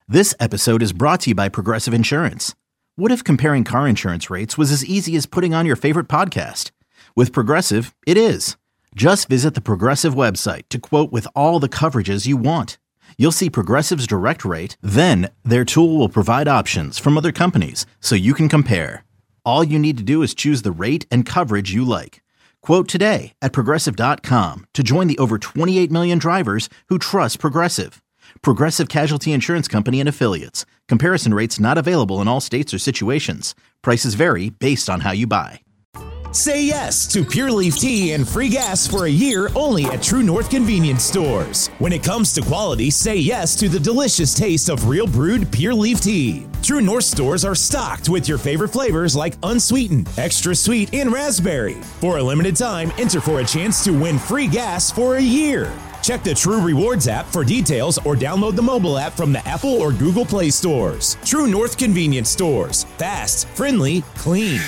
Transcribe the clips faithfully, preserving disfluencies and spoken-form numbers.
This episode is brought to you by Progressive Insurance. What if comparing car insurance rates was as easy as putting on your favorite podcast? With Progressive, it is. Just visit the Progressive website to quote with all the coverages you want. You'll see Progressive's direct rate, then their tool will provide options from other companies so you can compare. All you need to do is choose the rate and coverage you like. Quote today at progressive dot com to join the over twenty-eight million drivers who trust Progressive. Progressive Casualty Insurance Company and Affiliates. Comparison rates not available in all states or situations. Prices vary based on how you buy. Say yes to Pure Leaf Tea and free gas for a year only at True North Convenience Stores. When it comes to quality, say yes to the delicious taste of real brewed Pure Leaf Tea. True North stores are stocked with your favorite flavors like unsweetened, extra sweet, and raspberry. For a limited time, enter for a chance to win free gas for a year. Check the True Rewards app for details or download the mobile app from the Apple or Google Play stores. True North Convenience Stores. Fast, friendly, clean.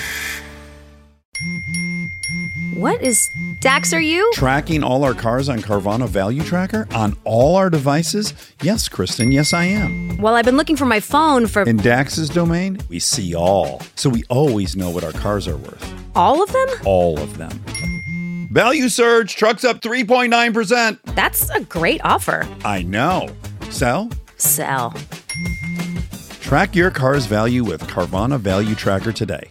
What is Dax, are you? Tracking all our cars on Carvana Value Tracker on all our devices? Yes, Kristen, yes, I am. Well, I've been looking for my phone for... In Dax's domain, we see all. So we always know what our cars are worth. All of them? All of them. Value surge, trucks up three point nine percent. That's a great offer. I know. Sell? Sell. Track your car's value with Carvana Value Tracker today.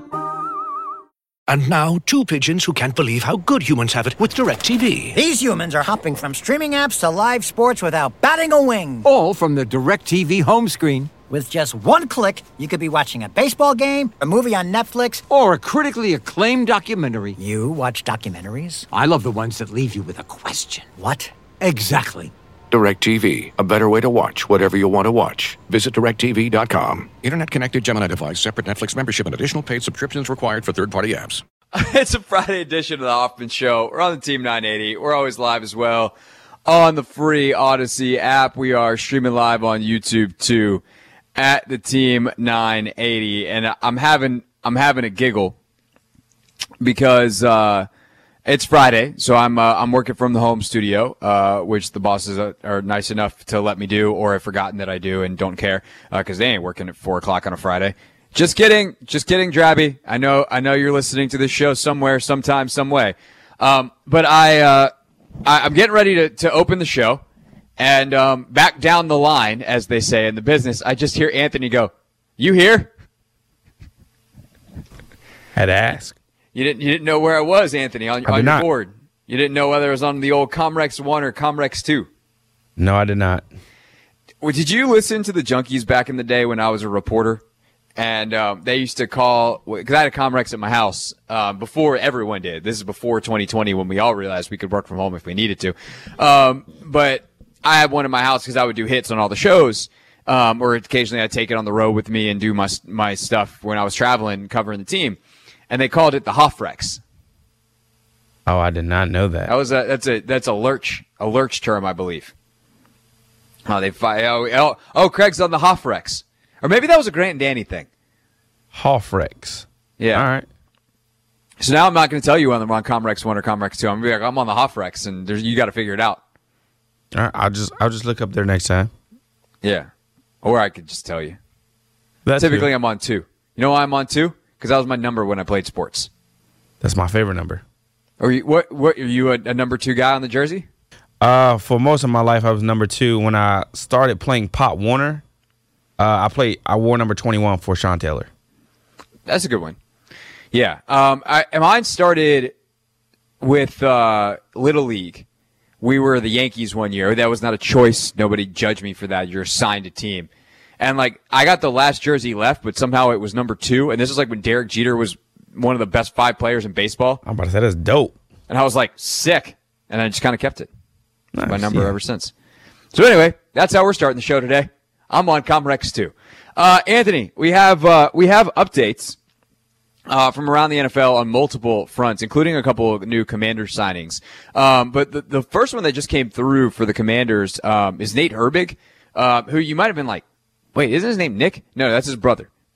And now, two pigeons who can't believe how good humans have it with DirecTV. These humans are hopping from streaming apps to live sports without batting a wing. All from the DirecTV home screen. With just one click, you could be watching a baseball game, a movie on Netflix, or a critically acclaimed documentary. You watch documentaries? I love the ones that leave you with a question. What? Exactly. DirecTV, a better way to watch whatever you want to watch. Visit direct T V dot com. Internet-connected Gemini device, separate Netflix membership, and additional paid subscriptions required for third-party apps. It's a Friday edition of the Hoffman Show. We're on the Team nine eighty. We're always live as well on the free Odyssey app. We are streaming live on YouTube too at the Team nine eighty, and I'm having I'm having a giggle because uh, it's Friday, so I'm uh, I'm working from the home studio, uh, which the bosses are, are nice enough to let me do, or have forgotten that I do and don't care because uh, they ain't working at four o'clock on a Friday. Just kidding, just kidding, Drabby. I know, I know you're listening to this show somewhere, sometime, some way. Um, but I, uh, I, I'm getting ready to, to open the show, and um, back down the line, as they say in the business, I just hear Anthony go, "You here?" Had to ask. You didn't, you didn't know where I was, Anthony, on, on your not. board. You didn't know whether it was on the old Comrex one or Comrex two. No, I did not. Well, did you listen to the Junkies back in the day when I was a reporter? And um, they used to call, because I had a Comrex at my house um, before everyone did. This is before twenty twenty when we all realized we could work from home if we needed to. Um, but I had one in my house because I would do hits on all the shows, um, or occasionally I'd take it on the road with me and do my my stuff when I was traveling covering the team. And they called it the Hoffrex. Oh, I did not know that. That was a that's a that's a lurch a lurch term, I believe. Oh, they oh, oh, oh Craig's on the Hoffrex. Or maybe that was a Grant and Danny thing. Hoffrex. Yeah. All right. So now I'm not going to tell you whether I'm on Comrex one or Comrex two. I'm going to be like, I'm on the Hoffrex, and there's, you got to figure it out. All right. I'll just I'll just look up there next time. Yeah. Or I could just tell you. That's Typically, good. I'm on two. You know why I'm on two? Because that was my number when I played sports. That's my favorite number. Are you what? What are you a, a number two guy on the jersey? Uh, for most of my life, I was number two. When I started playing Pop Warner, uh, I played. I wore number twenty-one for Sean Taylor. That's a good one. Yeah. Um, I, mine started with uh, Little League. We were the Yankees one year. That was not a choice. Nobody judged me for that. You're assigned a team. And, like, I got the last jersey left, but somehow it was number two. And this is like when Derek Jeter was one of the best five players in baseball. I'm about to say that's dope. And I was like, sick. And I just kind of kept it. Nice, my number yeah. ever since. So anyway, that's how we're starting the show today. I'm on Comrex two. Uh, Anthony, we have uh, we have updates uh, from around the N F L on multiple fronts, including a couple of new Commanders signings. Um, but the, the first one that just came through for the Commanders um, is Nate Herbig, uh, who you might have been like, wait, isn't his name Nick? No, that's his brother.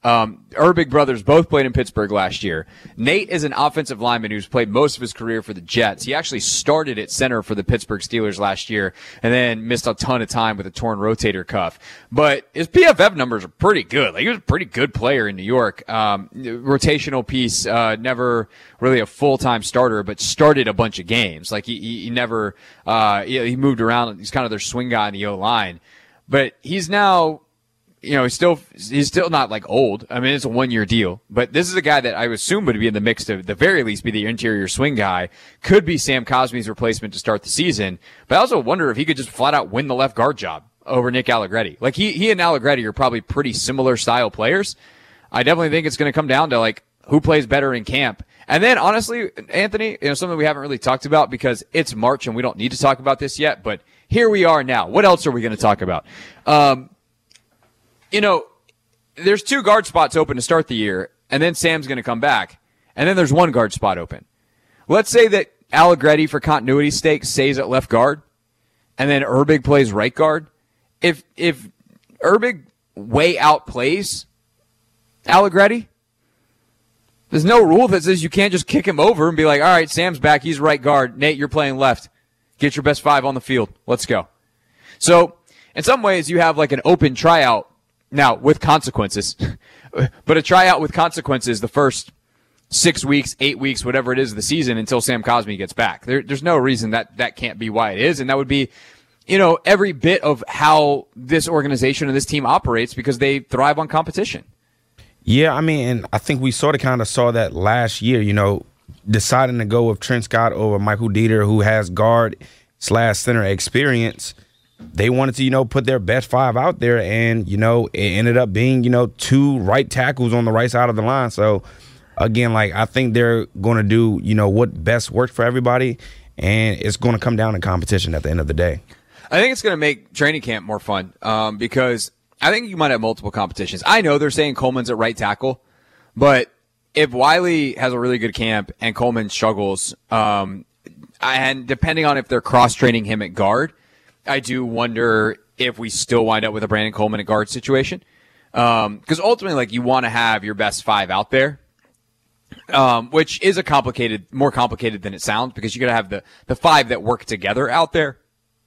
Um, Urbig brothers both played in Pittsburgh last year. Nate is an offensive lineman who's played most of his career for the Jets. He actually started at center for the Pittsburgh Steelers last year and then missed a ton of time with a torn rotator cuff. But his P F F numbers are pretty good. Like, he was a pretty good player in New York. Um, rotational piece, uh, never really a full-time starter, but started a bunch of games. Like, he, he, he never, uh, he, he moved around. He's kind of their swing guy in the O-line. But he's now, you know, he's still he's still not like old. I mean, it's a one year deal, but this is a guy that I assume would be in the mix to, at the very least, be the interior swing guy. Could be Sam Cosmi's replacement to start the season. But I also wonder if he could just flat out win the left guard job over Nick Allegretti. Like, he he and Allegretti are probably pretty similar style players. I definitely think it's going to come down to like who plays better in camp. And then, honestly, Anthony, you know, something we haven't really talked about because it's March and we don't need to talk about this yet. But here we are now. What else are we going to talk about? Um, You know, there's two guard spots open to start the year, and then Sam's going to come back, and then there's one guard spot open. Let's say that Allegretti, for continuity's sake, stays at left guard, and then Urbig plays right guard. If if Urbig way outplays Allegretti, there's no rule that says you can't just kick him over and be like, all right, Sam's back, he's right guard. Nate, you're playing left. Get your best five on the field. Let's go. So, in some ways, you have like an open tryout. Now, with consequences, but a tryout with consequences the first six weeks, eight weeks, whatever it is of the season until Sam Cosmi gets back. There, there's no reason that that can't be why it is, and that would be, you know, every bit of how this organization and this team operates because they thrive on competition. Yeah, I mean, and I think we sort of kind of saw that last year, you know, deciding to go with Trent Scott over Michael Dieter, who has guard slash center experience. They wanted to, you know, put their best five out there, and, you know, it ended up being, you know, two right tackles on the right side of the line. So, again, like, I think they're going to do, you know, what best worked for everybody, and it's going to come down to competition at the end of the day. I think it's going to make training camp more fun um, because I think you might have multiple competitions. I know they're saying Coleman's at right tackle, but if Wiley has a really good camp and Coleman struggles, um, and depending on if they're cross-training him at guard, I do wonder if we still wind up with a Brandon Coleman at guard situation. Um, cause ultimately, like, you want to have your best five out there. Um, which is a complicated, more complicated than it sounds because you got to have the, the five that work together out there.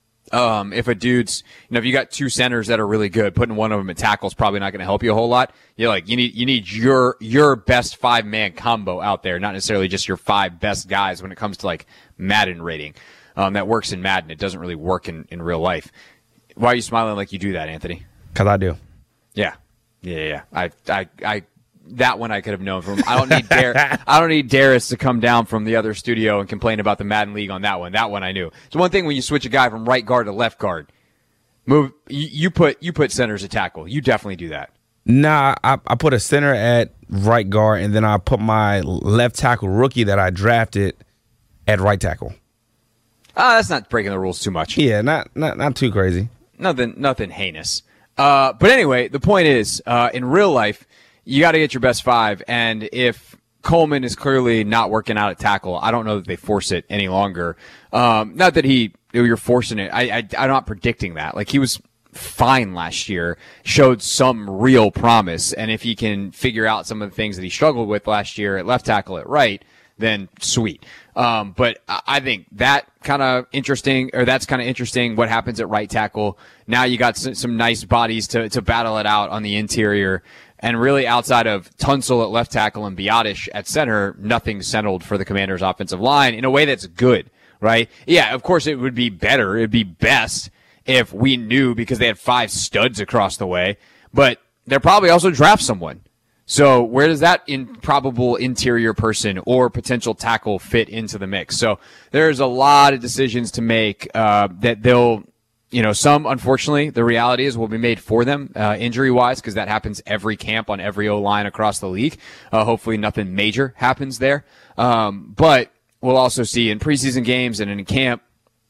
Um, if a dude's, you know, if you got two centers that are really good, putting one of them at tackle is probably not going to help you a whole lot. You're like, you need, you need your, your best five man combo out there, not necessarily just your five best guys when it comes to like Madden rating. Um, that works in Madden. It doesn't really work in, in real life. Why are you smiling like you do that, Anthony? Because I do. Yeah. Yeah, yeah. I, I, I, that one I could have known from. I don't need Dar- I don't need Darius to come down from the other studio and complain about the Madden League on that one. That one I knew. It's one thing when you switch a guy from right guard to left guard. Move. You, you put you put centers at tackle. You definitely do that. Nah, I, I put a center at right guard, and then I put my left tackle rookie that I drafted at right tackle. Ah, uh, that's not breaking the rules too much. Yeah, not not not too crazy. Nothing nothing heinous. Uh, but anyway, the point is, uh, in real life, you got to get your best five. And if Coleman is clearly not working out at tackle, I don't know that they force it any longer. Um, not that he you're forcing it. I, I I'm not predicting that. Like, he was fine last year, showed some real promise, and if he can figure out some of the things that he struggled with last year at left tackle at right, then sweet. Um, but I think that kind of interesting, or that's kind of interesting what happens at right tackle. Now you got some, some nice bodies to, to battle it out on the interior. And really, outside of Tunsil at left tackle and Biotish at center, nothing's settled for the Commanders' offensive line in a way that's good, right? Yeah, of course it would be better. It'd be best if we knew because they had five studs across the way. But they'll probably also draft someone. So where does that improbable interior person or potential tackle fit into the mix? So there's a lot of decisions to make uh, that they'll, you know, some, unfortunately, the reality is will be made for them uh, injury-wise because that happens every camp on every O-line across the league. Uh, hopefully nothing major happens there. Um, but we'll also see in preseason games and in camp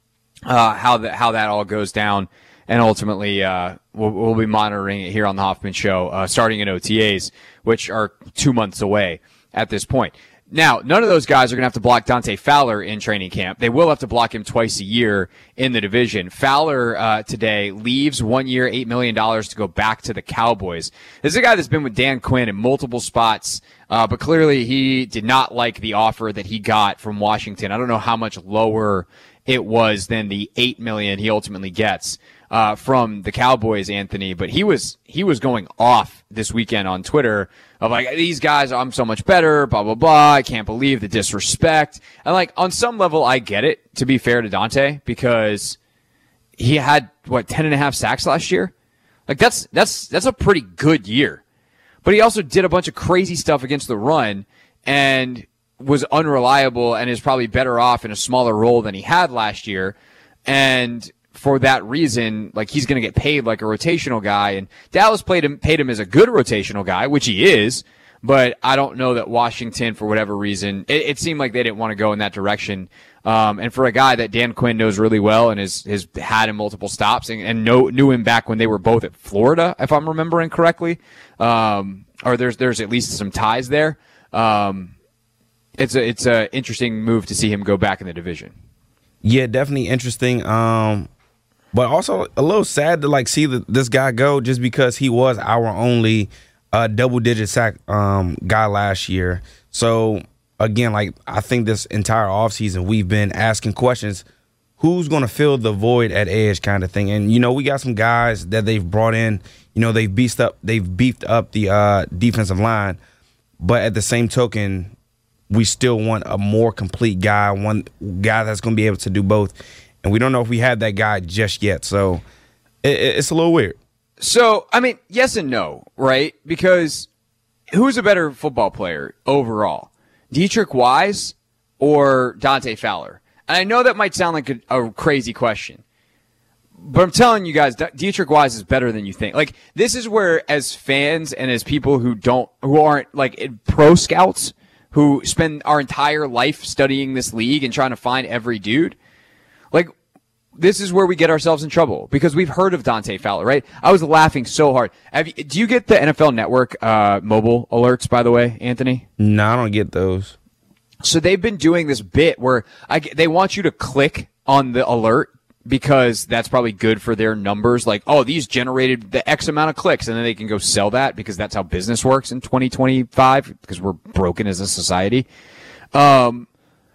uh, how, the, how that all goes down. And ultimately, uh, we'll, we'll be monitoring it here on the Hoffman Show, uh, starting in O T As, which are two months away at this point. Now, none of those guys are going to have to block Dante Fowler in training camp. They will have to block him twice a year in the division. Fowler uh, today leaves one year, eight million dollars to go back to the Cowboys. This is a guy that's been with Dan Quinn in multiple spots, uh, but clearly he did not like the offer that he got from Washington. I don't know how much lower it was than the eight million dollars he ultimately gets uh, from the Cowboys, Anthony. But he was he was going off this weekend on Twitter of like, these guys, I'm so much better, blah, blah, blah. I can't believe the disrespect. And like, on some level, I get it, to be fair to Dante, because he had, what, ten and a half sacks last year? Like, that's, that's, that's a pretty good year. But he also did a bunch of crazy stuff against the run and was unreliable and is probably better off in a smaller role than he had last year. And for that reason, like, he's going to get paid like a rotational guy. And Dallas played him, paid him as a good rotational guy, which he is. But I don't know that Washington, for whatever reason, it, it seemed like they didn't want to go in that direction. Um, and for a guy that Dan Quinn knows really well and has, has had in multiple stops and, and know, knew him back when they were both at Florida, if I'm remembering correctly, um, or there's there's at least some ties there. Um, it's a it's a interesting move to see him go back in the division. Yeah, definitely interesting. Um, But also a little sad to like see the, this guy go just because he was our only uh, double-digit sack um, guy last year. So, again, like I think this entire offseason we've been asking questions, who's going to fill the void at edge kind of thing. And, you know, we got some guys that they've brought in. You know, they've beefed up, they've beefed up the uh, defensive line. But at the same token, we still want a more complete guy, one guy that's going to be able to do both. And we don't know if we have that guy just yet. So it, it's a little weird. So, I mean, yes and no, right? Because who's a better football player overall? Deatrich Wise or Dante Fowler? And I know that might sound like a, a crazy question. But I'm telling you guys, Deatrich Wise is better than you think. Like, this is where, as fans and as people who don't, who aren't like pro scouts, who spend our entire life studying this league and trying to find every dude, like, this is where we get ourselves in trouble because we've heard of Dante Fowler, right? I was laughing so hard. Have you, do you get the N F L Network uh, mobile alerts, by the way, Anthony? No, I don't get those. So they've been doing this bit where I, they want you to click on the alert because that's probably good for their numbers. Like, oh, these generated the X amount of clicks, and then they can go sell that because that's how business works in twenty twenty-five because we're broken as a society. Um,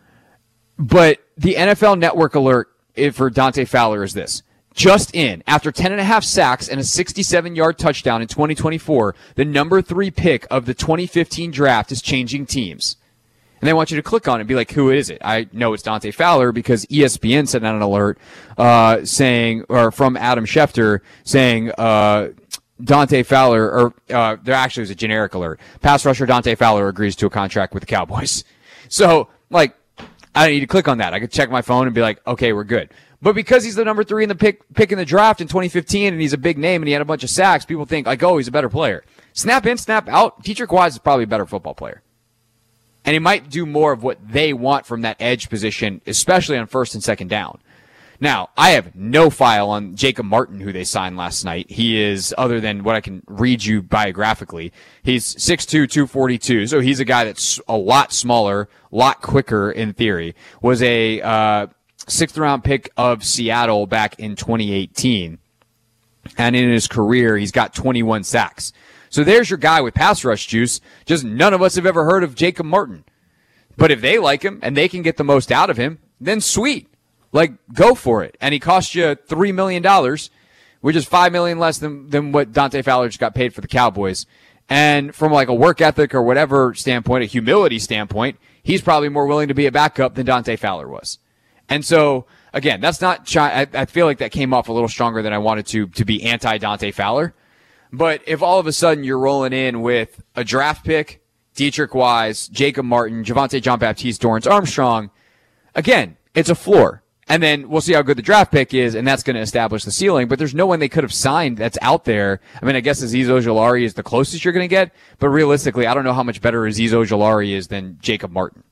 but the N F L Network alert for Dante Fowler is this. Just in, after ten and a half sacks and a sixty-seven yard touchdown in twenty twenty-four, the number three pick of the twenty fifteen draft is changing teams. And they want you to click on it and be like, who is it? I know it's Dante Fowler because E S P N sent out an alert uh, saying, or from Adam Schefter saying, uh, Dante Fowler, or uh, there actually was a generic alert. Pass rusher Dante Fowler agrees to a contract with the Cowboys. So, like, I don't need to click on that. I could check my phone and be like, okay, we're good. But because he's the number three in the pick, pick in the draft in twenty fifteen and he's a big name and he had a bunch of sacks, people think, like, oh, he's a better player. Snap in, snap out, Deatrich Wise is probably a better football player. And he might do more of what they want from that edge position, especially on first and second down. Now, I have no file on Jacob Martin, who they signed last night. He is, other than what I can read you biographically, he's six two, two forty-two. So he's a guy that's a lot smaller, a lot quicker in theory. Was a uh, sixth round pick of Seattle back in twenty eighteen. And in his career, he's got twenty-one sacks. So there's your guy with pass rush juice. Just none of us have ever heard of Jacob Martin. But if they like him and they can get the most out of him, then sweet. Like, go for it. And he cost you three million dollars, which is five million dollars less than, than what Dante Fowler just got paid for the Cowboys. And from like a work ethic or whatever standpoint, a humility standpoint, he's probably more willing to be a backup than Dante Fowler was. And so, again, that's not, I, I feel like that came off a little stronger than I wanted to, to be anti-Dante Fowler. But if all of a sudden you're rolling in with a draft pick, Deatrich Wise, Jacob Martin, Javonte Jean-Baptiste, Dorrance Armstrong, again, it's a floor. And then we'll see how good the draft pick is, and that's going to establish the ceiling. But there's no one they could have signed that's out there. I mean, I guess Azeez Ojulari is the closest you're going to get. But realistically, I don't know how much better Azeez Ojulari is than Jacob Martin.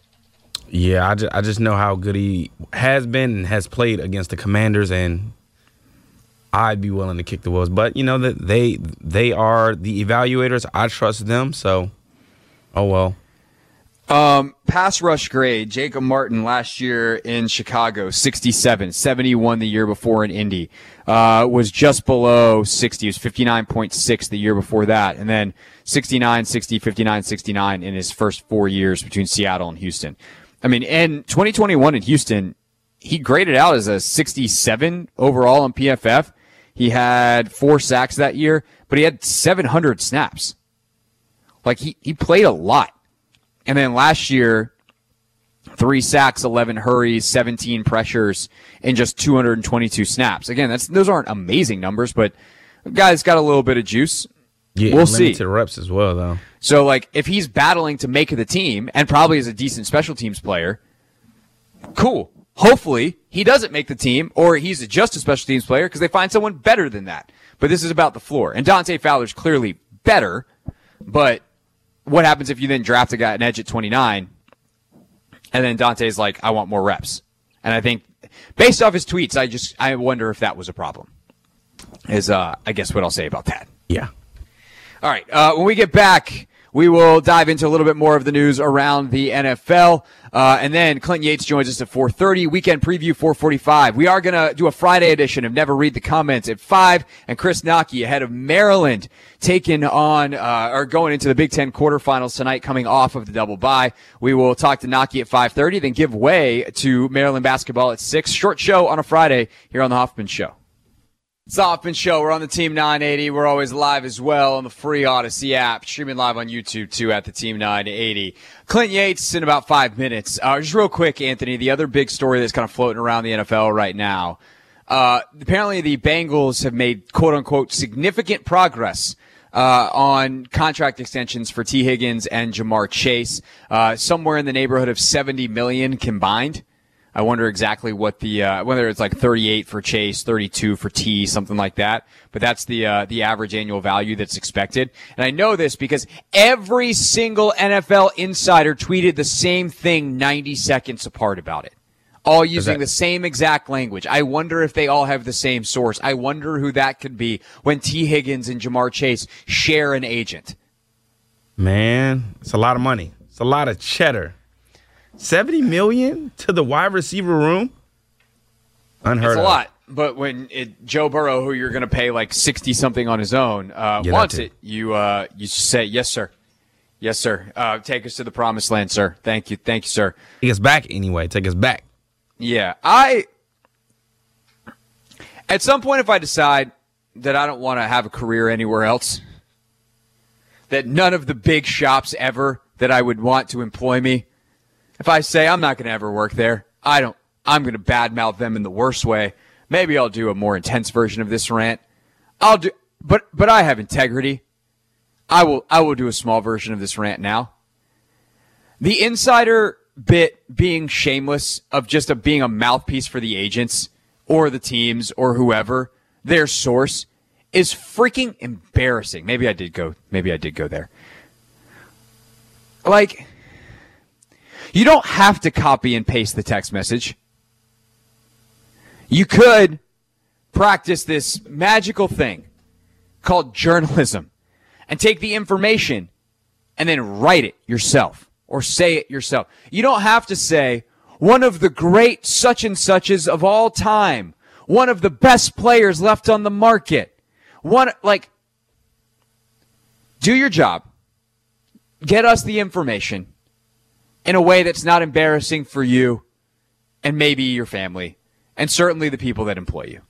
Yeah, I just, I just know how good he has been and has played against the Commanders, and I'd be willing to kick the wheels. But, you know, that they they are the evaluators. I trust them, so, oh well. Um, pass rush grade, Jacob Martin last year in Chicago, sixty-seven, seventy-one the year before in Indy, uh, was just below sixty. It was fifty-nine point six the year before that. And then sixty-nine, sixty, fifty-nine, sixty-nine in his first four years between Seattle and Houston. I mean, in twenty twenty-one in Houston, he graded out as a sixty-seven overall in P F F. He had four sacks that year, but he had seven hundred snaps. Like, he, he played a lot. And then last year, three sacks, eleven hurries, seventeen pressures in just two hundred twenty-two snaps. Again, that's those aren't amazing numbers, but the guy's got a little bit of juice. Yeah, we'll see. Limited reps as well, though. So, like, if he's battling to make the team and probably is a decent special teams player, cool. Hopefully, he doesn't make the team or he's just a special teams player because they find someone better than that. But this is about the floor. And Dante Fowler's clearly better, but what happens if you then draft a guy at an edge at twenty-nine and then Dante's like, I want more reps? And I think based off his tweets, I just, I wonder if that was a problem is, uh, I guess what I'll say about that. Yeah. All right. Uh, when we get back, we will dive into a little bit more of the news around the N F L. Uh, and then Clinton Yates joins us at four thirty. Weekend preview, four forty-five. We are going to do a Friday edition of Never Read the Comments at five. And Chris Naki ahead of Maryland taking on, uh, or going into the Big Ten quarterfinals tonight, coming off of the double bye. We will talk to Naki at five thirty, then give way to Maryland basketball at six. Short show on a Friday here on the Hoffman Show. It's the Hoffman Show. We're on the Team nine eighty. We're always live as well on the free Odyssey app, streaming live on YouTube too at the Team nine eighty. Clint Yates in about five minutes. Uh, just real quick, Anthony, the other big story that's kind of floating around the N F L right now. Uh, apparently the Bengals have made quote unquote significant progress uh, on contract extensions for T. Higgins and Jamar Chase, uh, somewhere in the neighborhood of seventy million combined. I wonder exactly what the, uh, whether it's like thirty-eight for Chase, thirty-two for T, something like that. But that's the, uh, the average annual value that's expected. And I know this because every single N F L insider tweeted the same thing ninety seconds apart about it. All using that- the same exact language. I wonder if they all have the same source. I wonder who that could be when T. Higgins and Jamar Chase share an agent. Man, it's a lot of money. It's a lot of cheddar. seventy million to the wide receiver room? Unheard of. It's a lot, but when it, Joe Burrow, who you're going to pay like sixty something on his own, uh, Yeah, wants that it, you uh, you say yes, sir, yes, sir. Uh, take us to the promised land, sir. Thank you, thank you, sir. Take us back anyway. Take us back. Yeah, I. At some point, if I decide that I don't want to have a career anywhere else, that none of the big shops ever that I would want to employ me. If I say I'm not going to ever work there, I don't, I'm going to badmouth them in the worst way. Maybe I'll do a more intense version of this rant. I'll do, but, but I have integrity. I will, I will do a small version of this rant now. The insider bit being shameless of just a, being a mouthpiece for the agents or the teams or whoever, their source, is freaking embarrassing. Maybe I did go, maybe I did go there. Like, you don't have to copy and paste the text message. You could practice this magical thing called journalism and take the information and then write it yourself or say it yourself. You don't have to say, one of the great such and suches of all time, one of the best players left on the market. One, like, do your job. Get us the information in a way that's not embarrassing for you and maybe your family and certainly the people that employ you.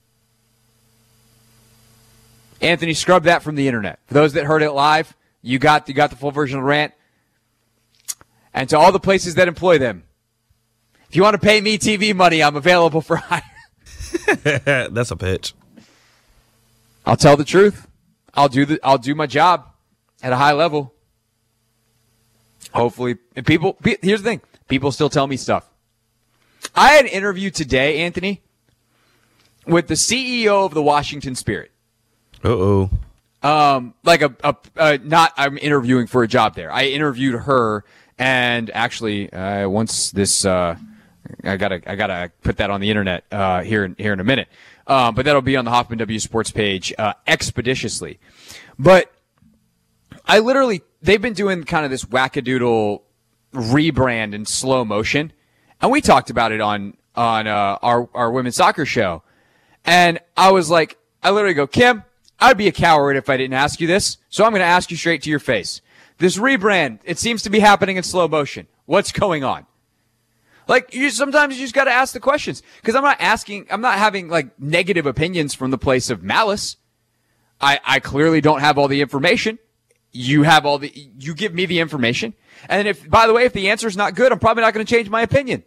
Anthony, scrub that from the internet. For those that heard it live, you got, you got the full version of the rant. And to all the places that employ them, if you want to pay me T V money, I'm available for hire. That's a pitch. I'll tell the truth. I'll do the, I'll do my job at a high level. Hopefully, and people, here's the thing. People still tell me stuff. I had an interview today, Anthony, with the C E O of the Washington Spirit. Uh-oh. Um, like a, a, a, not, I'm interviewing for a job there. I interviewed her, and actually, uh, once this, uh, I gotta, I gotta put that on the internet, uh, here, in, here in a minute. Um, but that'll be on the Hoffman W Sports page, uh, expeditiously. But I literally, they've been doing kind of this wackadoodle rebrand in slow motion, and we talked about it on on uh, our our women's soccer show, and I was like, I literally go, Kim, I'd be a coward if I didn't ask you this, so I'm going to ask you straight to your face. This rebrand, it seems to be happening in slow motion. What's going on? Like, you sometimes you just got to ask the questions, because I'm not asking, I'm not having like negative opinions from the place of malice. I I clearly don't have all the information. You have all the, you give me the information. And if, by the way, if the answer is not good, I'm probably not going to change my opinion.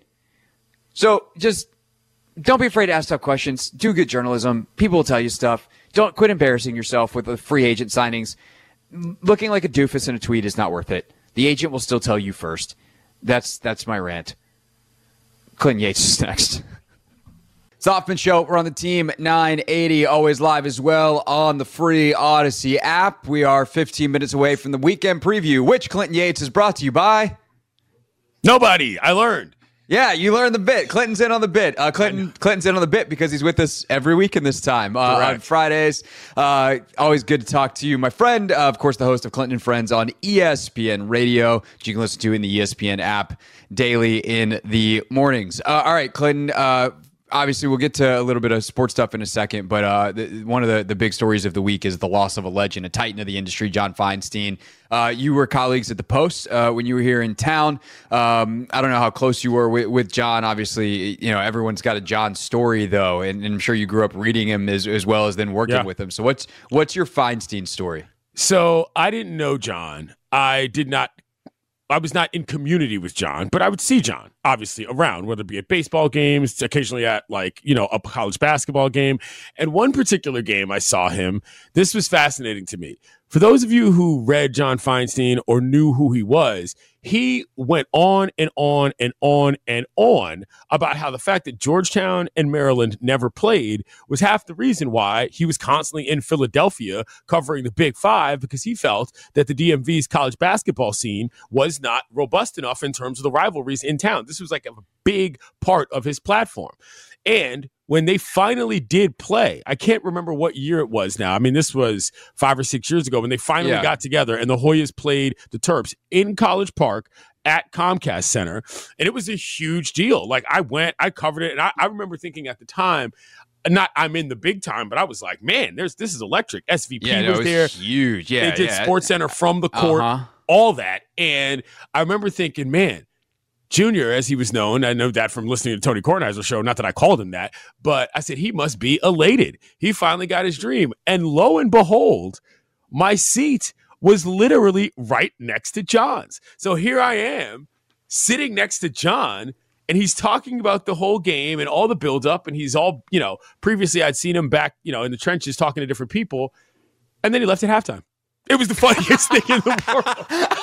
So just don't be afraid to ask tough questions. Do good journalism. People will tell you stuff. Don't quit embarrassing yourself with the free agent signings. Looking like a doofus in a tweet is not worth it. The agent will still tell you first. That's, that's my rant. Clinton Yates is next. It's the Hoffman Show. We're on the Team nine eighty, always live as well on the free Odyssey app. We are fifteen minutes away from the weekend preview, which Clinton Yates is brought to you by nobody. I learned. Yeah, you learned the bit. Clinton's in on the bit. Uh, Clinton Clinton's in on the bit because he's with us every week in this time uh, on Fridays. Uh, always good to talk to you, my friend. Uh, of course, the host of Clinton and Friends on E S P N Radio, which you can listen to in the E S P N app daily in the mornings. Uh, all right, Clinton. Uh, Obviously, we'll get to a little bit of sports stuff in a second, but uh, the, one of the, the big stories of the week is the loss of a legend, a titan of the industry, John Feinstein. Uh, you were colleagues at the Post uh, when you were here in town. Um, I don't know how close you were with, with John. Obviously, you know everyone's got a John story, though, and, and I'm sure you grew up reading him as, as well as then working yeah. with him. So what's what's your Feinstein story? So I didn't know John. I did not. I was not in community with John, but I would see John, obviously, around, whether it be at baseball games, occasionally at, like, you know, a college basketball game. And one particular game I saw him, this was fascinating to me. For those of you who read John Feinstein or knew who he was, he went on and on and on and on about how the fact that Georgetown and Maryland never played was half the reason why he was constantly in Philadelphia covering the Big Five, because he felt that the D M V's college basketball scene was not robust enough in terms of the rivalries in town. This was like a big part of his platform. And when they finally did play, I can't remember what year it was now. I mean, this was five or six years ago when they finally yeah. got together and the Hoyas played the Terps in College Park at Comcast Center. And it was a huge deal. Like, I went, I covered it. And I, I remember thinking at the time, not I'm in the big time, but I was like, man, there's this is electric. S V P yeah, no, was, was there. Huge. Yeah, they did yeah. Sports Center from the court, uh-huh. all that. And I remember thinking, man, Junior, as he was known, I know that from listening to Tony Kornheiser's show, not that I called him that, but I said he must be elated. He finally got his dream. And lo and behold, my seat was literally right next to John's. So here I am sitting next to John, and he's talking about the whole game and all the buildup, and he's all, you know, previously I'd seen him back, you know, in the trenches talking to different people, and then he left at halftime. It was the funniest thing in the world.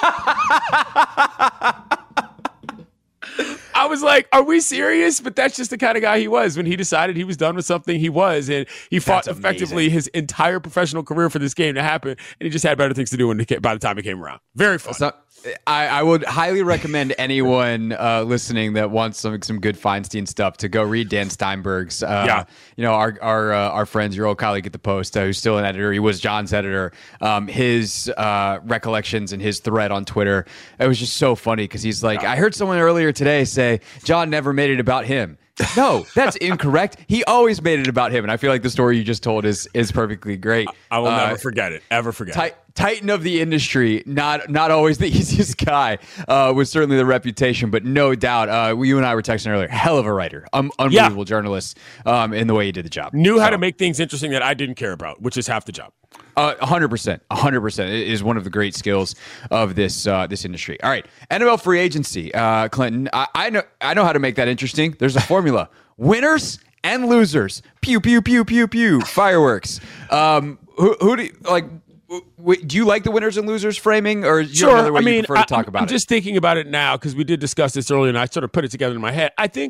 I was like, are we serious? But that's just the kind of guy he was. When he decided he was done with something, he was. And he fought That's effectively amazing. his entire professional career for this game to happen. And he just had better things to do when it came, by the time it came around. Very fun. So, I, I would highly recommend anyone uh, listening that wants some some good Feinstein stuff to go read Dan Steinberg's. Uh, yeah. You know, our our uh, our friends, your old colleague at the Post, uh, who's still an editor. He was John's editor. Um, his uh, recollections and his thread on Twitter. It was just so funny because he's like, I heard someone earlier today say John never made it about him. No, that's incorrect. He always made it about him, and I feel like the story you just told is is perfectly great. I will uh, never forget it. Ever forget ti- it. Titan of the industry, not not always the easiest guy, uh, was certainly the reputation, but no doubt. Uh, you and I were texting earlier. Hell of a writer, um, unbelievable yeah. journalist um, in the way he did the job. Knew how so. to make things interesting that I didn't care about, which is half the job. Uh, one hundred percent. one hundred percent. It is one of the great skills of this uh, this industry. All right. N F L free agency, uh, Clinton. I, I know I know how to make that interesting. There's a formula. Winners and losers. Pew, pew, pew, pew, pew. Fireworks. Um, who, who do you, like... Do you like the winners and losers framing, or is there sure. another way I mean, you prefer to I, talk about I'm it? just thinking about it now because we did discuss this earlier, and I sort of put it together in my head. I think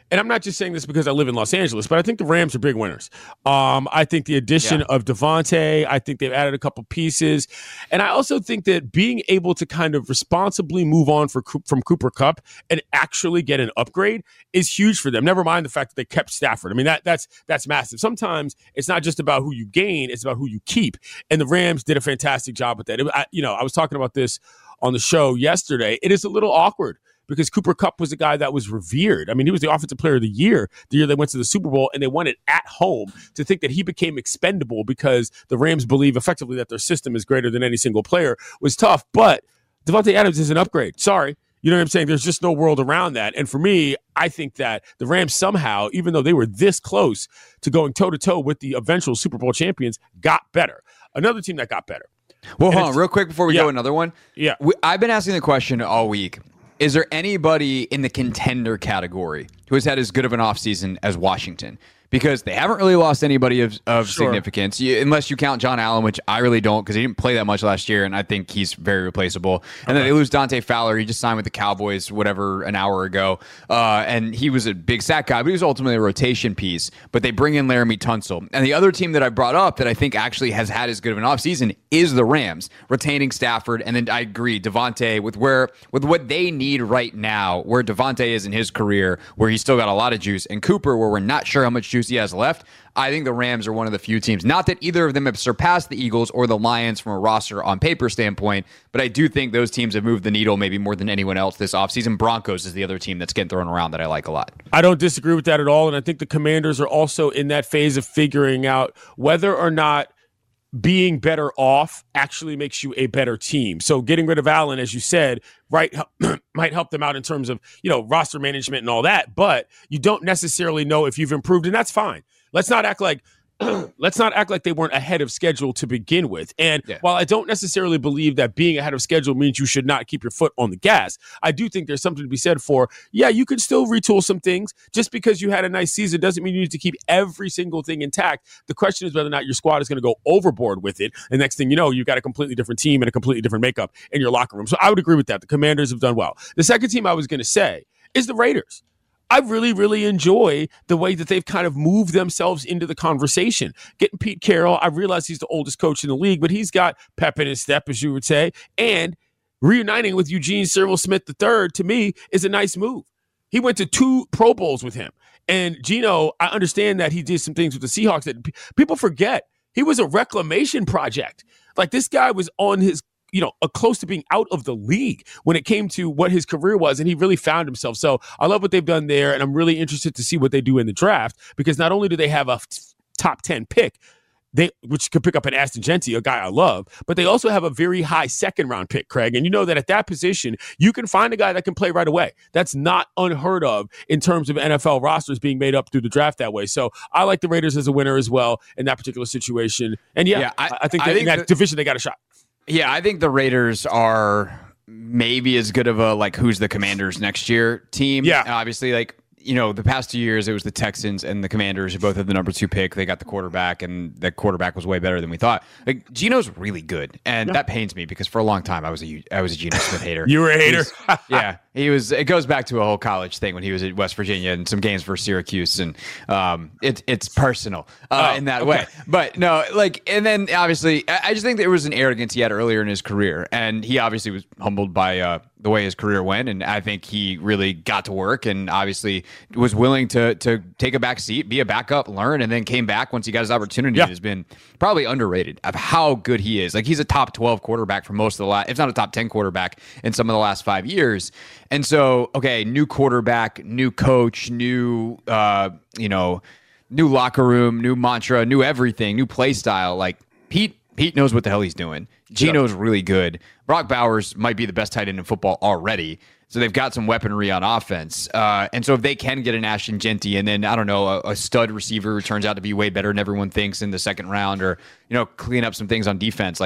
and I'm not just saying this because I live in Los Angeles, but I think the Rams are big winners. Um, I think the addition yeah. of Devontae, I think they've added a couple pieces. And I also think that being able to kind of responsibly move on for, from Cooper Kupp and actually get an upgrade is huge for them. Never mind the fact that they kept Stafford. I mean, that that's that's massive. Sometimes it's not just about who you gain, it's about who you keep. And the Rams did a fantastic job with that. It, I, you know, I was talking about this on the show yesterday. It is a little awkward because Cooper Kupp was a guy that was revered. I mean, he was the offensive player of the year the year they went to the Super Bowl, and they won it at home. To think that he became expendable because the Rams believe effectively that their system is greater than any single player was tough. But Devontae Adams is an upgrade. Sorry. You know what I'm saying? There's just no world around that. And for me, I think that the Rams somehow, even though they were this close to going toe-to-toe with the eventual Super Bowl champions, got better. Another team that got better. Well, hold on, real quick before we yeah. go another one. Yeah. We, I've been asking the question all week. Is there anybody in the contender category who has had as good of an offseason as Washington? Because they haven't really lost anybody of, of sure. significance, you, unless you count John Allen, which I really don't, because he didn't play that much last year, and I think he's very replaceable. And okay. then they lose Dante Fowler. He just signed with the Cowboys, whatever, an hour ago. Uh, and he was a big sack guy, but he was ultimately a rotation piece. But they bring in Laramie Tunsil. And the other team that I brought up that I think actually has had as good of an offseason is the Rams, retaining Stafford. And then I agree, Devontae, with where with what they need right now, where Devontae is in his career, where he's still got a lot of juice, and Cooper, where we're not sure how much juice he has left. I think the Rams are one of the few teams. Not that either of them have surpassed the Eagles or the Lions from a roster on paper standpoint, but I do think those teams have moved the needle maybe more than anyone else this offseason. Broncos is the other team that's getting thrown around that I like a lot. I don't disagree with that at all, and I think the Commanders are also in that phase of figuring out whether or not being better off actually makes you a better team. So getting rid of Allen, as you said, right, might help them out in terms of, you know, roster management and all that, but you don't necessarily know if you've improved, and that's fine. Let's not act like let's not act like they weren't ahead of schedule to begin with. And yeah. while I don't necessarily believe that being ahead of schedule means you should not keep your foot on the gas, I do think there's something to be said for, yeah, you can still retool some things. Just because you had a nice season doesn't mean you need to keep every single thing intact. The question is whether or not your squad is going to go overboard with it. And next thing you know, you've got a completely different team and a completely different makeup in your locker room. So I would agree with that. The Commanders have done well. The second team I was going to say is the Raiders. I really, really enjoy the way that they've kind of moved themselves into the conversation. Getting Pete Carroll, I realize he's the oldest coach in the league, but he's got pep in his step, as you would say. And reuniting with Eugene Cyril Smith the third, to me, is a nice move. He went to two Pro Bowls with him. And Geno, I understand that he did some things with the Seahawks that p- people forget. He was a reclamation project. Like, this guy was on his you know, a close to being out of the league when it came to what his career was, and he really found himself. So I love what they've done there, and I'm really interested to see what they do in the draft, because not only do they have a f- top ten pick, they which could pick up an Aston Genty, a guy I love, but they also have a very high second round pick, Craig. And you know that at that position, you can find a guy that can play right away. That's not unheard of in terms of N F L rosters being made up through the draft that way. So I like the Raiders as a winner as well in that particular situation. And yeah, yeah I, I think that I think in that the- division, they got a shot. Yeah, I think the Raiders are maybe as good of a, like, who's the Commanders next year team. Yeah. Obviously, like, you know, the past two years, it was the Texans and the Commanders who both had the number two pick. They got the quarterback, and the quarterback was way better than we thought. Like, Geno's really good, and yeah. that pains me because for a long time I was a I was a Geno Smith hater. You were a hater. Was, yeah, he was. It goes back to a whole college thing when he was at West Virginia and some games for Syracuse, and um, it, it's personal uh, oh, in that okay. way. But no, like, and then obviously, I, I just think there was an arrogance he had earlier in his career, and he obviously was humbled by uh, the way his career went, and I think he really got to work, and obviously was willing to to take a back seat, be a backup, learn, and then came back once he got his opportunity. Yeah. Has been probably underrated of how good he is. Like, he's a top twelve quarterback for most of the last, if not a top ten quarterback in some of the last five years. And so, okay, new quarterback, new coach, new uh, you know, new locker room, new mantra, new everything, new play style. Like, Pete Pete knows what the hell he's doing. Geno's yeah. really good. Brock Bowers might be the best tight end in football already. So they've got some weaponry on offense. Uh, and so if they can get an Ashton Genty and then, I don't know, a, a stud receiver who turns out to be way better than everyone thinks in the second round, or, you know, clean up some things on defense, like,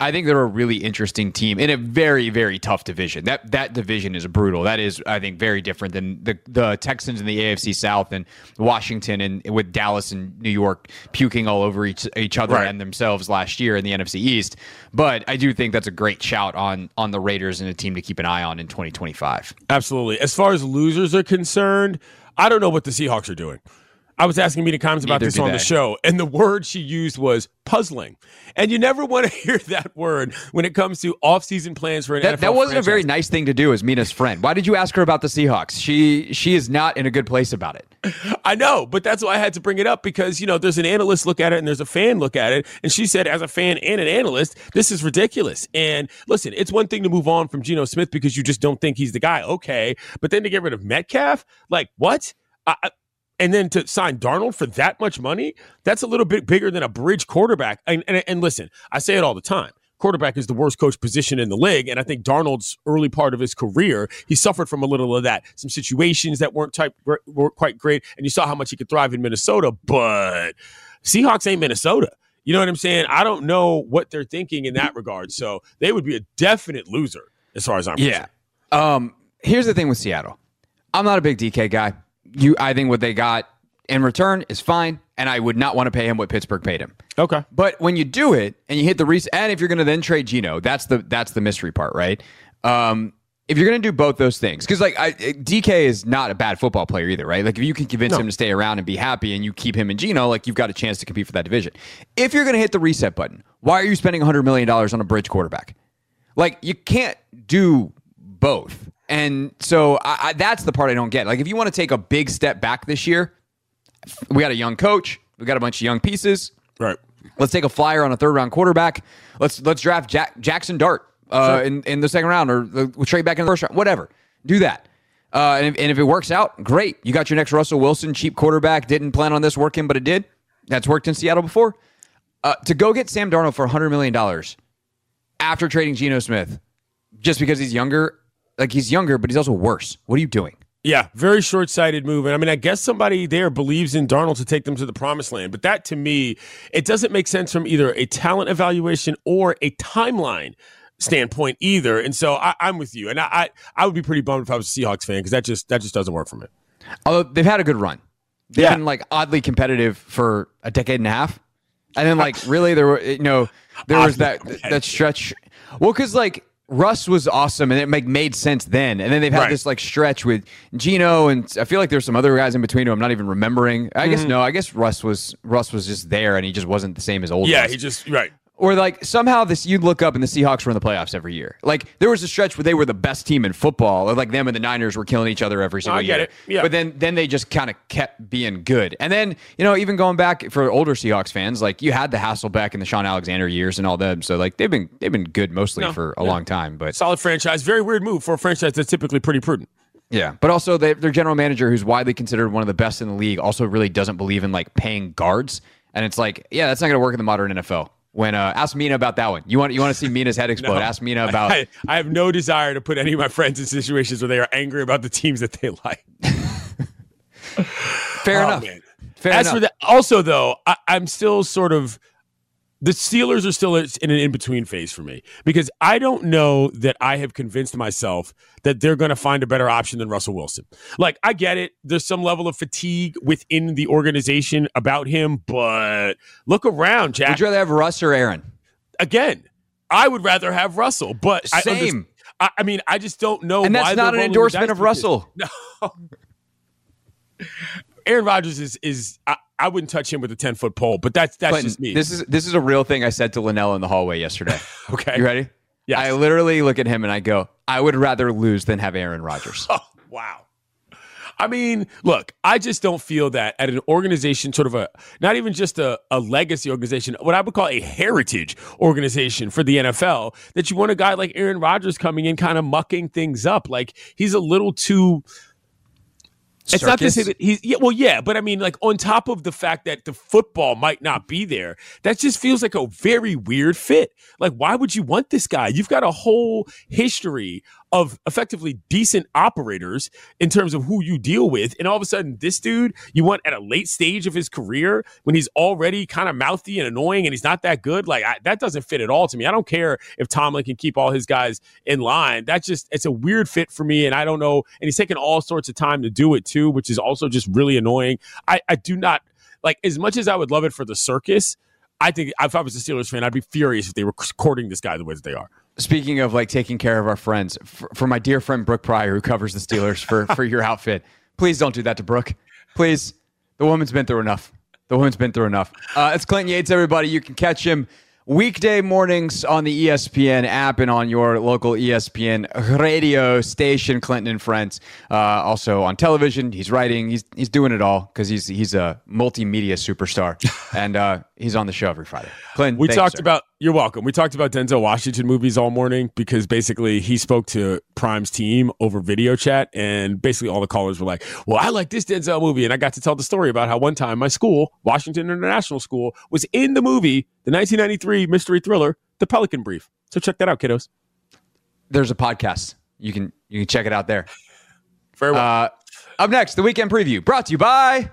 I think they're a really interesting team in a very, very tough division. That that division is brutal. That is, I think, very different than the the Texans in the A F C South and Washington and with Dallas and New York puking all over each each other right. and themselves last year in the N F C East. But I do think that's a great shout on on the Raiders and a team to keep an eye on in twenty twenty-five. Absolutely. As far as losers are concerned, I don't know what the Seahawks are doing. I was asking Mina Kimes about Neither this on they. the show, and the word she used was puzzling. And you never want to hear that word when it comes to offseason plans for an that, N F L That wasn't franchise. a very nice thing to do as Mina's friend. Why did you ask her about the Seahawks? She she is not in a good place about it. I know, but that's why I had to bring it up because, you know, there's an analyst look at it and there's a fan look at it. And she said, as a fan and an analyst, this is ridiculous. And listen, it's one thing to move on from Geno Smith because you just don't think he's the guy. Okay. But then to get rid of Metcalf, like what? I, I, And then to sign Darnold for that much money, that's a little bit bigger than a bridge quarterback. And, and, and listen, I say it all the time. Quarterback is the worst coach position in the league. And I think Darnold's early part of his career, he suffered from a little of that. Some situations that weren't, type, weren't quite great. And you saw how much he could thrive in Minnesota. But Seahawks ain't Minnesota. You know what I'm saying? I don't know what they're thinking in that regard. So they would be a definite loser as far as I'm concerned. Yeah. Um, here's the thing with Seattle. I'm not a big D K guy. You, I think what they got in return is fine, and I would not want to pay him what Pittsburgh paid him. Okay, but when you do it and you hit the reset, and if you're going to then trade Geno, that's the that's the mystery part, right? Um, if you're going to do both those things, because like I, D K is not a bad football player either, right? Like if you can convince no. him to stay around and be happy, and you keep him in Geno, like you've got a chance to compete for that division. If you're going to hit the reset button, why are you spending one hundred million dollars on a bridge quarterback? Like you can't do both. And so I, I, that's the part I don't get. Like, if you want to take a big step back this year, we got a young coach. We got a bunch of young pieces. Right. Let's take a flyer on a third round quarterback. Let's let's draft Jack, Jackson Dart uh, sure. in, in the second round, or uh, we'll trade back in the first round. Whatever. Do that. Uh, and, if, and if it works out, great. You got your next Russell Wilson, cheap quarterback. Didn't plan on this working, but it did. That's worked in Seattle before. Uh, to go get Sam Darnold for one hundred million dollars after trading Geno Smith, just because he's younger. Like, he's younger, but he's also worse. What are you doing? Yeah, very short-sighted move. And I mean, I guess somebody there believes in Darnold to take them to the promised land. But that, to me, it doesn't make sense from either a talent evaluation or a timeline standpoint either. And so I, I'm with you. And I, I I would be pretty bummed if I was a Seahawks fan because that just that just doesn't work for me. Although they've had a good run. They've yeah. been, like, oddly competitive for a decade and a half. And then, like, really, there were, you know, there was that that stretch. Well, because, like, Russ was awesome, and it make, made sense then. And then they've had right. this like stretch with Geno, and I feel like there's some other guys in between who I'm not even remembering. I mm-hmm. guess no, I guess Russ was Russ was just there, and he just wasn't the same as old. Yeah, Russ. he just right. Or like somehow this, you'd look up and the Seahawks were in the playoffs every year. Like there was a stretch where they were the best team in football, or like them and the Niners were killing each other every single I get year. It. Yeah. But then then they just kind of kept being good. And then, you know, even going back for older Seahawks fans, like you had the Hasselbeck and the Sean Alexander years and all them. So like they've been they've been good mostly no, for a yeah. long time. But solid franchise. Very weird move for a franchise that's typically pretty prudent. Yeah, but also they, their general manager, who's widely considered one of the best in the league, also really doesn't believe in like paying guards. And it's like, yeah, that's not going to work in the modern N F L. When uh, ask Mina about that one. You want you want to see Mina's head explode? No, ask Mina about. I, I have no desire to put any of my friends in situations where they are angry about the teams that they like. Fair oh, enough. Man. Fair As enough. for that, also though, I, I'm still sort of. The Steelers are still in an in-between phase for me because I don't know that I have convinced myself that they're going to find a better option than Russell Wilson. Like, I get it. There's some level of fatigue within the organization about him, but look around, Jack. Would you rather have Russ or Aaron? Again, I would rather have Russell, but Same. I, I mean, I just don't know. And that's why not an endorsement of Russell. No. Aaron Rodgers is is I, I wouldn't touch him with a ten foot pole, but that's that's Clinton, just me. This is this is a real thing I said to Linnell in the hallway yesterday. Okay, you ready? Yeah. I literally look at him and I go, I would rather lose than have Aaron Rodgers. Oh, wow. I mean, look, I just don't feel that at an organization, sort of a, not even just a, a legacy organization, what I would call a heritage organization for the N F L, that you want a guy like Aaron Rodgers coming in kind of mucking things up. Like, he's a little too... It's Circus? not to say that he's, yeah, well, yeah, but I mean, like, on top of the fact that the football might not be there, that just feels like a very weird fit. Like, why would you want this guy? You've got a whole history of effectively decent operators in terms of who you deal with. And all of a sudden, this dude, you want at a late stage of his career when he's already kind of mouthy and annoying and he's not that good. Like I, that doesn't fit at all to me. I don't care if Tomlin can keep all his guys in line. That's just, it's a weird fit for me. And I don't know. And he's taking all sorts of time to do it too, which is also just really annoying. I, I do not like, as much as I would love it for the circus, I think if I was a Steelers fan, I'd be furious if they were courting this guy the way that they are. Speaking of like taking care of our friends, for, for my dear friend Brooke Pryor, who covers the Steelers for, for your outfit, please don't do that to Brooke. Please. The woman's been through enough. The woman's been through enough. Uh, it's Clinton Yates, everybody. You can catch him weekday mornings on the E S P N app and on your local E S P N radio station, Clinton and Friends. Uh, also on television, he's writing. He's he's doing it all because he's he's a multimedia superstar, and uh, he's on the show every Friday. Clinton, we thank talked you, about. You're welcome. We talked about Denzel Washington movies all morning because basically he spoke to Prime's team over video chat, and basically all the callers were like, "Well, I like this Denzel movie," and I got to tell the story about how one time my school, Washington International School, was in the movie, the nineteen ninety-three mystery thriller, The Pelican Brief. So check that out, kiddos. There's a podcast. You can you can check it out there. Very well. Uh, up next, the weekend preview brought to you by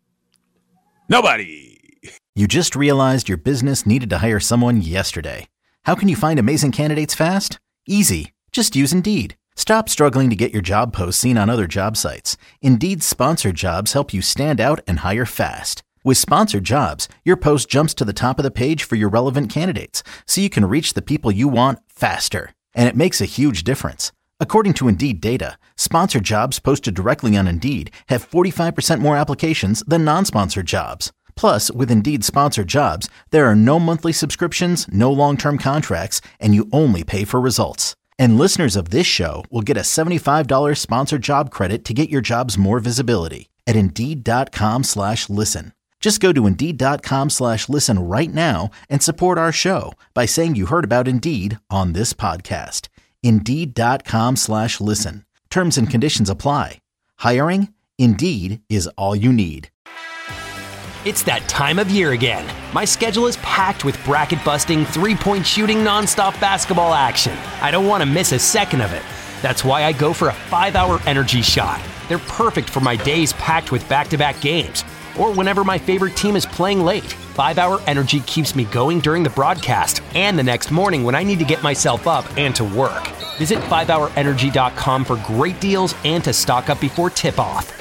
nobody. You just realized your business needed to hire someone yesterday. How can you find amazing candidates fast? Easy. Just use Indeed. Stop struggling to get your job posts seen on other job sites. Indeed's sponsored jobs help you stand out and hire fast. With sponsored jobs, your post jumps to the top of the page for your relevant candidates, so you can reach the people you want faster. And it makes a huge difference. According to Indeed data, sponsored jobs posted directly on Indeed have forty-five percent more applications than non-sponsored jobs. Plus, with Indeed sponsored jobs, there are no monthly subscriptions, no long-term contracts, and you only pay for results. And listeners of this show will get a seventy-five dollars sponsored job credit to get your jobs more visibility at Indeed.com slash listen. Just go to Indeed.com slash listen right now and support our show by saying you heard about Indeed on this podcast. Indeed.com slash listen. Terms and conditions apply. Hiring? Indeed is all you need. It's that time of year again. My schedule is packed with bracket-busting, three-point shooting, nonstop basketball action. I don't want to miss a second of it. That's why I go for a five-hour energy shot. They're perfect for my days packed with back-to-back games, or whenever my favorite team is playing late. five-hour energy keeps me going during the broadcast and the next morning when I need to get myself up and to work. Visit five hour energy dot com for great deals and to stock up before tip-off.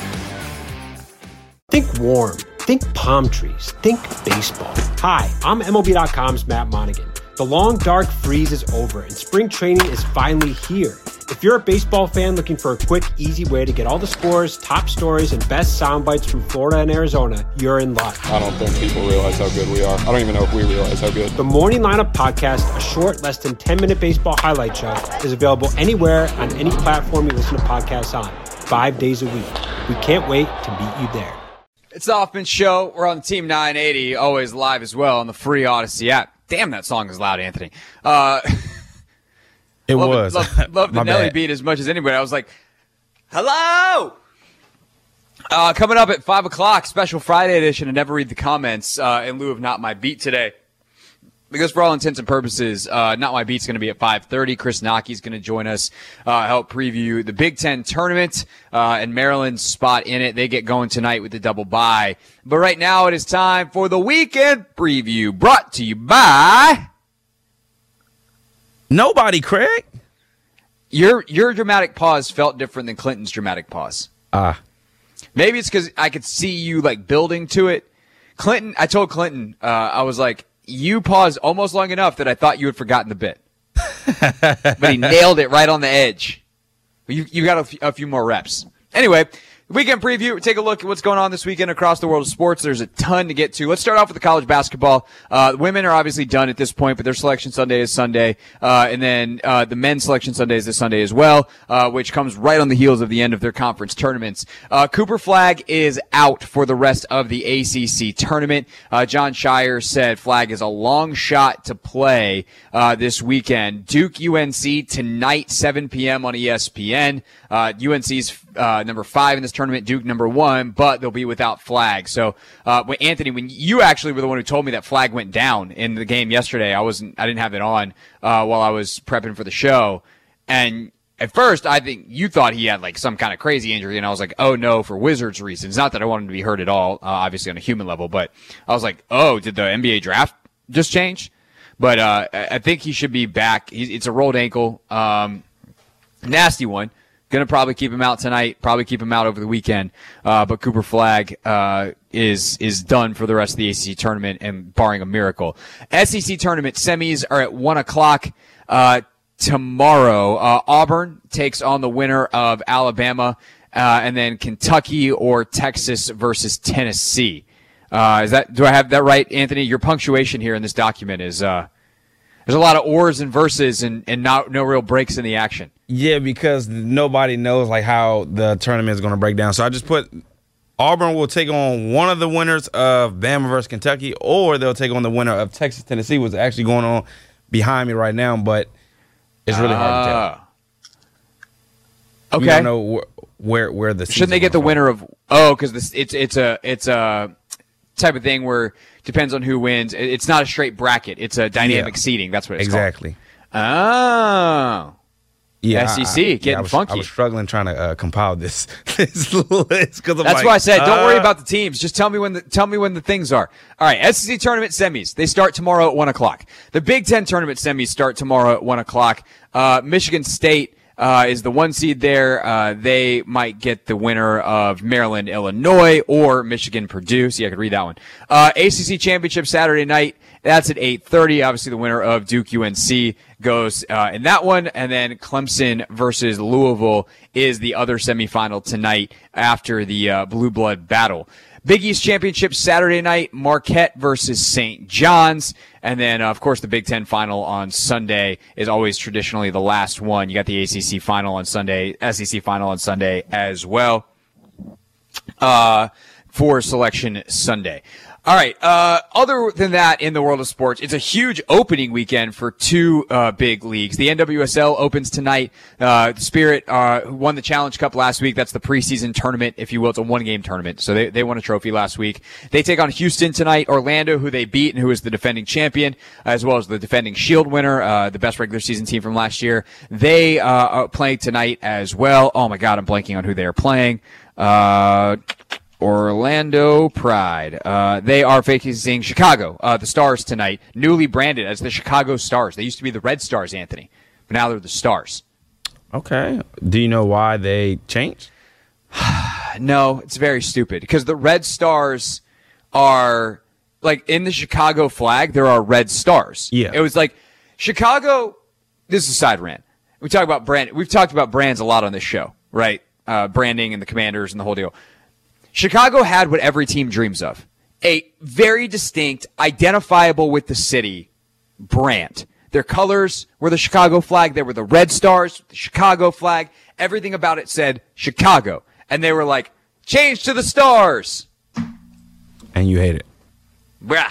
Think warm. Think palm trees. Think baseball. Hi, I'm M L B dot com's Matt Monaghan. The long, dark freeze is over, and spring training is finally here. If you're a baseball fan looking for a quick, easy way to get all the scores, top stories, and best sound bites from Florida and Arizona, you're in luck. I don't think people realize how good we are. I don't even know if we realize how good. The Morning Lineup Podcast, a short, less than ten-minute baseball highlight show, is available anywhere on any platform you listen to podcasts on, five days a week. We can't wait to meet you there. It's the Hoffman Show. We're on the Team nine eighty, always live as well on the free Odyssey app. Damn, that song is loud, Anthony. Uh, it love was. It, love, love the Nelly bad. beat as much as anybody. I was like, hello! Uh, coming up at five o'clock, special Friday edition, and never read the comments uh, in lieu of Not My Beat today. Because for all intents and purposes, uh, Not My Beat's going to be at five thirty. Chris Nocke's going to join us, uh, help preview the Big Ten tournament, uh, and Maryland's spot in it. They get going tonight with the double bye. But right now it is time for the weekend preview, brought to you by nobody, Craig. Your, your dramatic pause felt different than Clinton's dramatic pause. Ah. Uh. Maybe it's because I could see you like building to it. Clinton, I told Clinton, uh, I was like, you paused almost long enough that I thought you had forgotten the bit. But he nailed it right on the edge. You, you got a, f- a few more reps. Anyway, weekend preview. Take a look at what's going on this weekend across the world of sports. There's a ton to get to. Let's start off with the college basketball. Uh, the women are obviously done at this point, but their selection Sunday is Sunday. Uh, and then, uh, the men's selection Sunday is this Sunday as well, uh, which comes right on the heels of the end of their conference tournaments. Uh, Cooper Flagg is out for the rest of the A C C tournament. Uh, John Shire said Flagg is a long shot to play, uh, this weekend. Duke U N C tonight, seven p.m. on E S P N. Uh, U N C's, uh, number five in this tournament, Duke number one, but they'll be without Flagg. So, uh, when Anthony, when you actually were the one who told me that Flagg went down in the game yesterday, I wasn't, I didn't have it on, uh, while I was prepping for the show. And at first, I think you thought he had like some kind of crazy injury, and I was like, oh no, for Wizards reasons. Not that I want him to be hurt at all, uh, obviously on a human level, but I was like, oh, did the N B A draft just change? But uh, I think he should be back. He, it's a rolled ankle, um, nasty one. Going to probably keep him out tonight, probably keep him out over the weekend. Uh, but Cooper Flagg uh, is is done for the rest of the A C C tournament, and barring a miracle. S E C tournament semis are at one o'clock uh, tomorrow. Uh, Auburn takes on the winner of Alabama, uh, and then Kentucky or Texas versus Tennessee. Uh, is that, do I have that right, Anthony? Your punctuation here in this document is, uh, there's a lot of ors and verses and, and not, no real breaks in the action. Yeah, because nobody knows like how the tournament is going to break down. So I just put Auburn will take on one of the winners of Bama versus Kentucky, or they'll take on the winner of Texas Tennessee, what's actually going on behind me right now, but it's really uh, hard to tell. Okay. We don't know where where, where the shouldn't they get the winner of oh because this it's it's a it's a type of thing where it depends on who wins. It's not a straight bracket. It's a dynamic yeah. seeding. That's what it's exactly. called. Oh. Yeah, S E C I, getting yeah, I was, funky. I was struggling trying to uh, compile this, this list because that's like, why I said, don't uh, worry about the teams. Just tell me when the tell me when the things are. All right, S E C tournament semis. They start tomorrow at one o'clock. The Big Ten tournament semis start tomorrow at one o'clock. Uh, Michigan State uh, is the one seed there. Uh, they might get the winner of Maryland, Illinois, or Michigan, Purdue. See, I could read that one. Uh, A C C championship Saturday night. That's at eight thirty. Obviously, the winner of Duke U N C goes uh, in that one. And then Clemson versus Louisville is the other semifinal tonight after the uh, Blue Blood battle. Big East Championship Saturday night, Marquette versus Saint John's. And then, uh, of course, the Big Ten final on Sunday is always traditionally the last one. You got the A C C final on Sunday, S E C final on Sunday as well uh, for Selection Sunday. All right. Uh, other than that, in the world of sports, it's a huge opening weekend for two uh, big leagues. The N W S L opens tonight. Uh, Spirit uh, who won the Challenge Cup last week. That's the preseason tournament, if you will. It's a one-game tournament, so they they won a trophy last week. They take on Houston tonight. Orlando, who they beat and who is the defending champion, as well as the defending Shield winner, uh, the best regular season team from last year. They uh, are playing tonight as well. Oh my God, I'm blanking on who they are playing. Uh, Orlando Pride. Uh, they are facing Chicago, uh, the Stars tonight, newly branded as the Chicago Stars. They used to be the Red Stars, Anthony, but now they're the Stars. Okay. Do you know why they changed? No, it's very stupid because the Red Stars are like in the Chicago flag, there are red stars. Yeah. It was like Chicago. This is a side rant. We talk about brand. We've talked about brands a lot on this show, right? Uh, branding and the Commanders and the whole deal. Chicago had what every team dreams of, a very distinct, identifiable with the city brand. Their colors were the Chicago flag. They were the Red Stars, the Chicago flag. Everything about it said Chicago. And they were like, change to the Stars. And you hate it. Blah.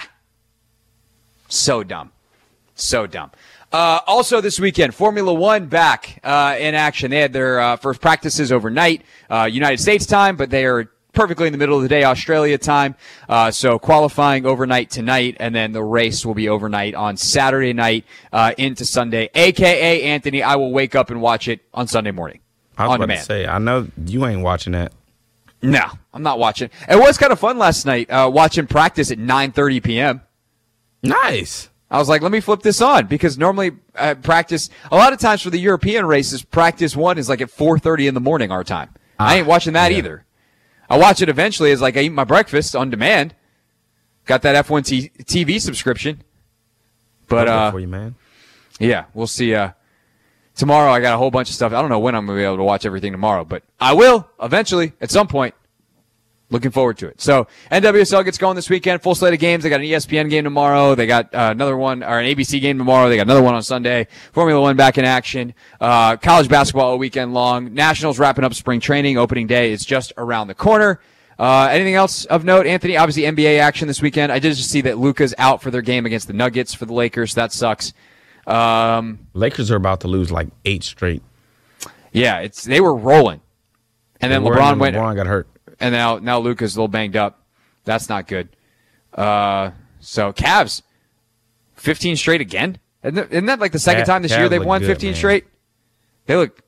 So dumb. So dumb. Uh, also this weekend, Formula One back uh, in action. They had their uh, first practices overnight, uh, United States time, but they are perfectly in the middle of the day, Australia time. Uh, so qualifying overnight tonight, and then the race will be overnight on Saturday night uh, into Sunday. A K A Anthony, I will wake up and watch it on Sunday morning. I was on about demand. to say, I know you ain't watching that. No, I'm not watching. It was kind of fun last night uh, watching practice at nine thirty p.m. Nice. I was like, let me flip this on because normally uh, practice, a lot of times for the European races, practice one is like at four thirty in the morning our time. Ah, I ain't watching that yeah. either. I watch it eventually as like I eat my breakfast on demand. Got that F one T V subscription. But uh for you, man. Yeah, we'll see. Uh tomorrow I got a whole bunch of stuff. I don't know when I'm gonna be able to watch everything tomorrow, but I will eventually at some point. Looking forward to it. So N W S L gets going this weekend. Full slate of games. They got an E S P N game tomorrow. They got uh, another one, or an A B C game tomorrow. They got another one on Sunday. Formula One back in action. Uh, college basketball all weekend long. Nationals wrapping up spring training. Opening day is just around the corner. Uh, anything else of note, Anthony? Obviously N B A action this weekend. I did just see that Luka's out for their game against the Nuggets for the Lakers. That sucks. Um, Lakers are about to lose like eight straight. Yeah, it's they were rolling, and then LeBron went. LeBron got hurt. And now, now Luka's a little banged up. That's not good. Uh, so Cavs, fifteen straight again. Isn't that, isn't that like the second Cavs, time this Cavs year they've look won good, fifteen man. straight? They look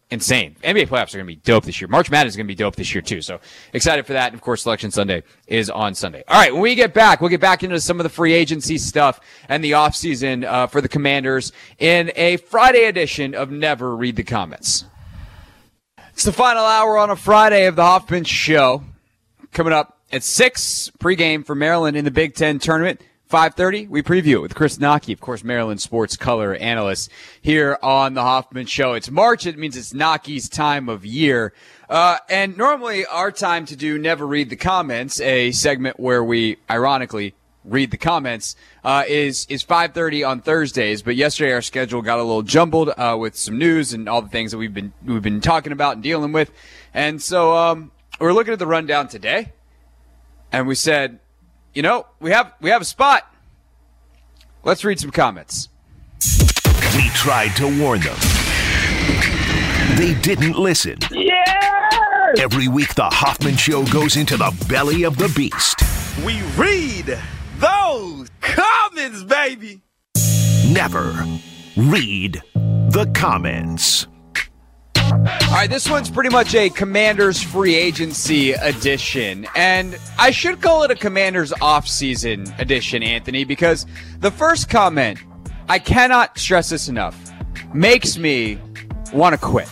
insane. N B A playoffs are going to be dope this year. March Madness is going to be dope this year too. So excited for that. And of course, Selection Sunday is on Sunday. All right. When we get back, we'll get back into some of the free agency stuff and the offseason uh, for the Commanders in a Friday edition of Never Read the Comments. It's the final hour on a Friday of the Hoffman Show. Coming up at six, pregame for Maryland in the Big Ten tournament. five thirty, we preview it with Chris Nockey, of course, Maryland sports color analyst here on the Hoffman Show. It's March. It means it's Nockey's time of year. Uh, and normally our time to do Never Read the Comments, a segment where we, ironically, read the comments, uh, is, is five thirty on Thursdays. But yesterday our schedule got a little jumbled, uh, with some news and all the things that we've been, we've been talking about and dealing with. And so, um, we're looking at the rundown today and we said, you know, we have we have a spot. Let's read some comments. We tried to warn them. They didn't listen. Yeah! Every week, the Hoffman Show goes into the belly of the beast. We read those comments, baby. Never read the comments. All right, this one's pretty much a Commanders free agency edition, and I should call it a Commanders off-season edition, Anthony, because the first comment, I cannot stress this enough, makes me want to quit.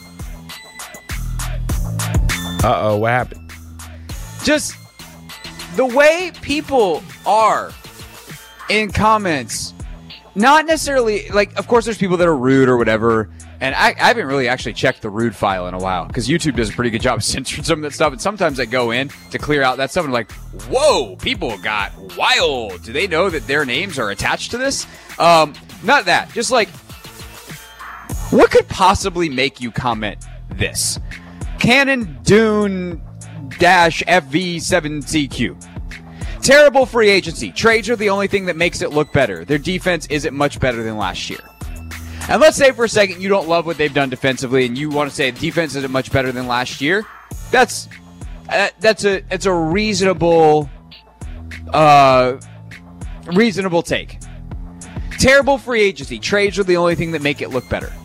Uh-oh, what happened? Just the way people are in comments, not necessarily, like, of course there's people that are rude or whatever. And I, I haven't really actually checked the rude file in a while because YouTube does a pretty good job of censoring some of that stuff. And sometimes I go in to clear out that stuff and I'm like, whoa, people got wild. Do they know that their names are attached to this? Um, not that. Just like, what could possibly make you comment this? Canon Dune dash F V seven C Q. Terrible free agency. Trades are the only thing that makes it look better. Their defense isn't much better than last year. And let's say for a second you don't love what they've done defensively and you want to say defense isn't much better than last year. That's uh, that's a it's a reasonable uh reasonable take. Terrible free agency. Trades are the only thing that make it look better.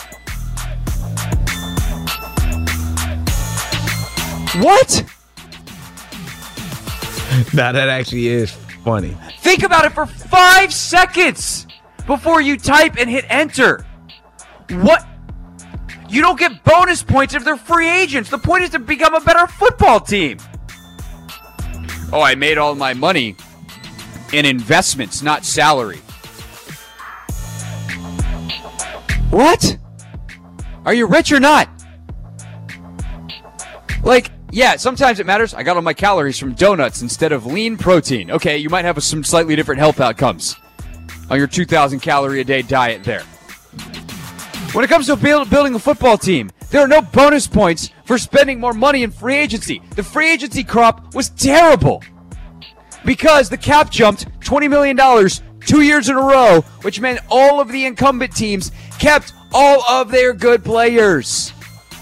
What? Nah, that actually is funny. Think about it for five seconds before you type and hit enter. What? You don't get bonus points if they're free agents. The point is to become a better football team. Oh, I made all my money in investments, not salary. What? Are you rich or not? Like, yeah, sometimes it matters. I got all my calories from donuts instead of lean protein. Okay, you might have some slightly different health outcomes on your two thousand calorie a day diet there. When it comes to build, building a football team, there are no bonus points for spending more money in free agency. The free agency crop was terrible because the cap jumped twenty million dollars two years in a row, which meant all of the incumbent teams kept all of their good players.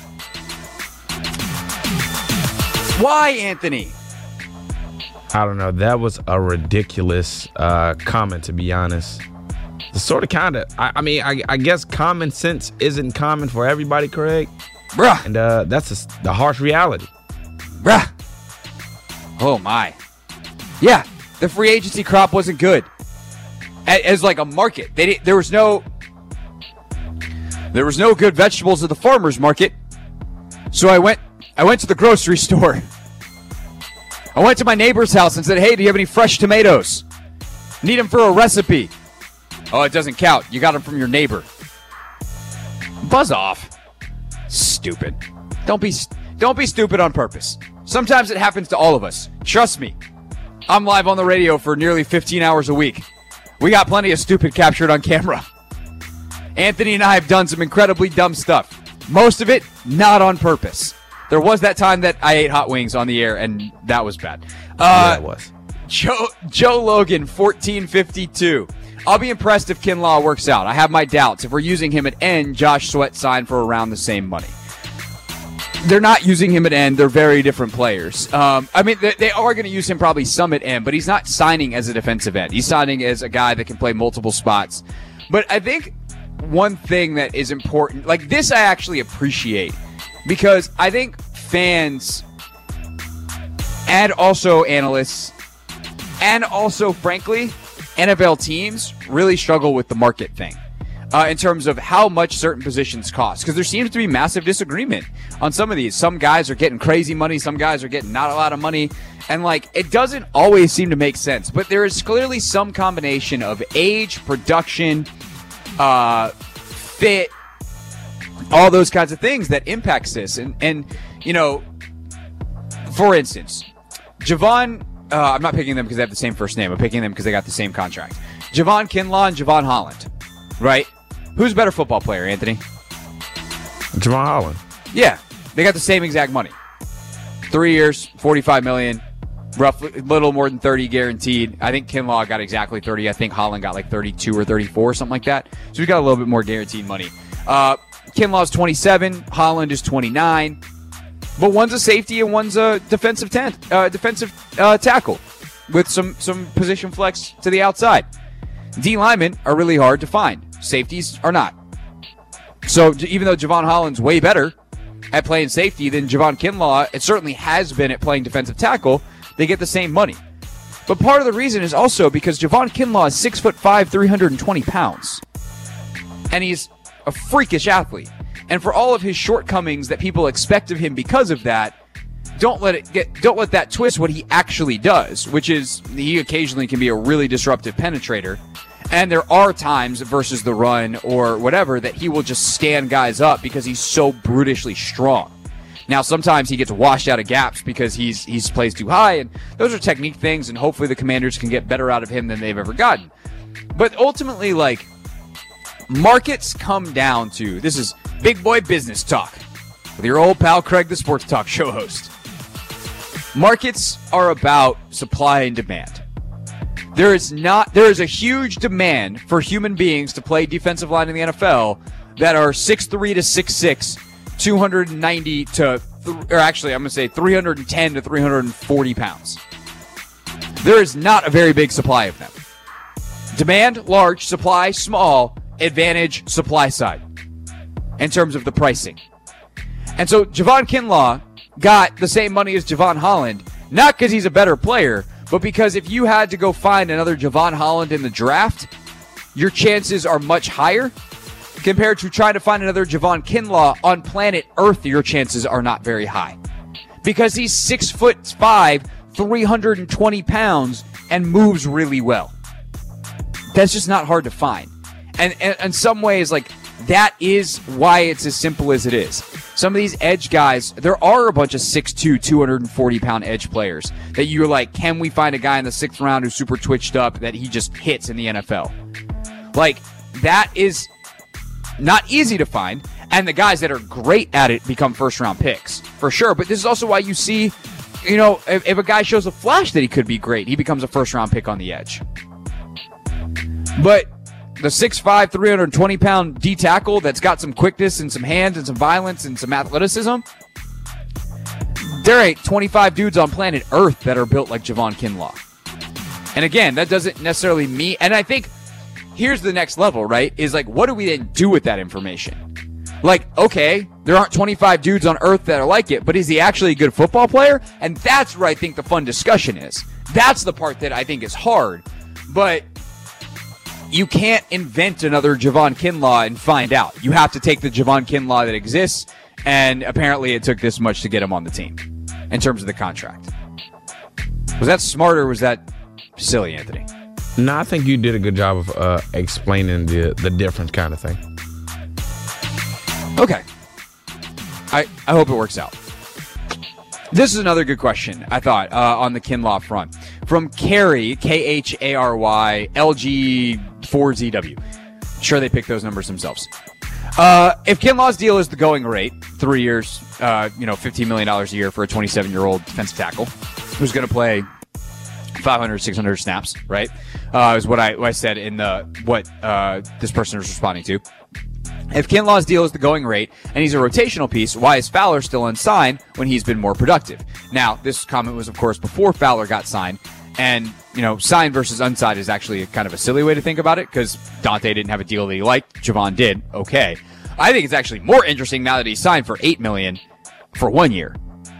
Why, Anthony? I don't know. That was a ridiculous uh, comment, to be honest. The sort of kind of, I, I mean, I, I guess common sense isn't common for everybody, Craig. Bruh. And uh, that's a, the harsh reality. Bruh. Oh, my. Yeah, the free agency crop wasn't good. As like a market. They didn't, there was no, there was no good vegetables at the farmer's market. So I went, I went to the grocery store. I went to my neighbor's house and said, hey, do you have any fresh tomatoes? Need them for a recipe. Oh, it doesn't count. You got them from your neighbor. Buzz off. Stupid. Don't be don't be stupid on purpose. Sometimes it happens to all of us. Trust me. I'm live on the radio for nearly fifteen hours a week. We got plenty of stupid captured on camera. Anthony and I have done some incredibly dumb stuff. Most of it, not on purpose. There was that time that I ate hot wings on the air, and that was bad. Uh, yeah, it was. Joe, Joe Logan, fourteen fifty-two. I'll be impressed if Kinlaw works out. I have my doubts. If we're using him at end, Josh Sweat signed for around the same money. They're not using him at end. They're very different players. Um, I mean, they, they are going to use him probably some at end, but he's not signing as a defensive end. He's signing as a guy that can play multiple spots. But I think one thing that is important, like this I actually appreciate, because I think fans and also analysts and also, frankly, N F L teams really struggle with the market thing uh, in terms of how much certain positions cost, because there seems to be massive disagreement on some of these. Some guys are getting crazy money. Some guys are getting not a lot of money. And, like, it doesn't always seem to make sense. But there is clearly some combination of age, production, uh, fit, all those kinds of things that impacts this. And, and you know, for instance, Javon, uh, I'm not picking them because they have the same first name. I'm picking them because they got the same contract. Javon Kinlaw and Javon Holland, right? Who's a better football player, Anthony? Javon Holland. Yeah, they got the same exact money. Three years, forty-five million dollars. Roughly a little more than thirty guaranteed. I think Kinlaw got exactly thirty. I think Holland got like thirty-two or thirty-four, something like that. So we got a little bit more guaranteed money. Uh, Kinlaw's twenty-seven. Holland is twenty-nine. But one's a safety and one's a defensive ten, uh, defensive uh, tackle with some some position flex to the outside. D linemen are really hard to find. Safeties are not. So even though Javon Holland's way better at playing safety than Javon Kinlaw, it certainly has been at playing defensive tackle, they get the same money. But part of the reason is also because Javon Kinlaw is six foot five, three hundred twenty pounds. And he's a freakish athlete. And for all of his shortcomings that people expect of him because of that, don't let it get don't let that twist what he actually does, which is he occasionally can be a really disruptive penetrator. And there are times versus the run or whatever that he will just stand guys up because he's so brutishly strong. Now, sometimes he gets washed out of gaps because he's he's plays too high, and those are technique things, and hopefully the Commanders can get better out of him than they've ever gotten. But ultimately, like, markets come down to, this is big boy business talk with your old pal Craig, the sports talk show host. Markets are about supply and demand. There is not there is a huge demand for human beings to play defensive line in the N F L that are six three to six six, two hundred ninety to, or actually I'm going to say three hundred ten to three hundred forty pounds. There is not a very big supply of them. Demand, large. Supply, small. Advantage, supply side in terms of the pricing. And so Javon Kinlaw got the same money as Javon Holland, not because he's a better player, but because if you had to go find another Javon Holland in the draft, your chances are much higher. Compared to trying to find another Javon Kinlaw on planet Earth, your chances are not very high. Because he's six foot five, three hundred twenty pounds, and moves really well. That's just not hard to find. And in some ways, like, that is why it's as simple as it is. Some of these edge guys, there are a bunch of six two, two hundred forty pound edge players that you're like, can we find a guy in the sixth round who's super twitched up that he just hits in the N F L? Like, that is not easy to find, and the guys that are great at it become first-round picks, for sure. But this is also why you see, you know, if, if a guy shows a flash that he could be great, he becomes a first-round pick on the edge. But the six five, three hundred twenty pound D-tackle that's got some quickness and some hands and some violence and some athleticism, there ain't twenty-five dudes on planet Earth that are built like Javon Kinlaw. And again, that doesn't necessarily mean, and I think here's the next level, right? Is like, what do we then do with that information? Like, okay, there aren't twenty-five dudes on Earth that are like it, but is he actually a good football player? And that's where I think the fun discussion is. That's the part that I think is hard. But you can't invent another Javon Kinlaw and find out. You have to take the Javon Kinlaw that exists, and apparently it took this much to get him on the team in terms of the contract. Was that smart or was that silly, Anthony? No, I think you did a good job of uh, explaining the the difference kind of thing. Okay. I, I hope it works out. This is another good question, I thought, uh, on the Kinlaw front. From Carey, K H A R Y, L G four Z W. Sure, they picked those numbers themselves. Uh, if Kinlaw's deal is the going rate, three years, uh, you know, fifteen million dollars a year for a twenty-seven-year-old defensive tackle who's going to play five hundred, six hundred snaps, right? Uh, is what I, what I said in the what uh, this person is responding to. If Kinlaw's deal is the going rate and he's a rotational piece, why is Fowler still unsigned when he's been more productive? Now, this comment was, of course, before Fowler got signed, and you know, signed versus unsigned is actually a kind of a silly way to think about it because Dante didn't have a deal that he liked. Javon did. Okay. I think it's actually more interesting now that he's signed for eight million dollars for one year.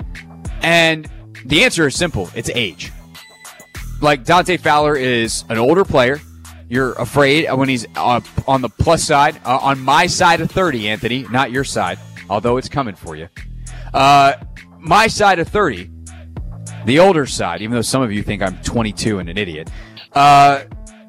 And the answer is simple. It's age. Like, Dante Fowler is an older player. You're afraid when he's uh, on the plus side, uh, on my side of thirty, Anthony, not your side, although it's coming for you. Uh, my side of thirty, the older side, even though some of you think I'm twenty-two and an idiot, uh,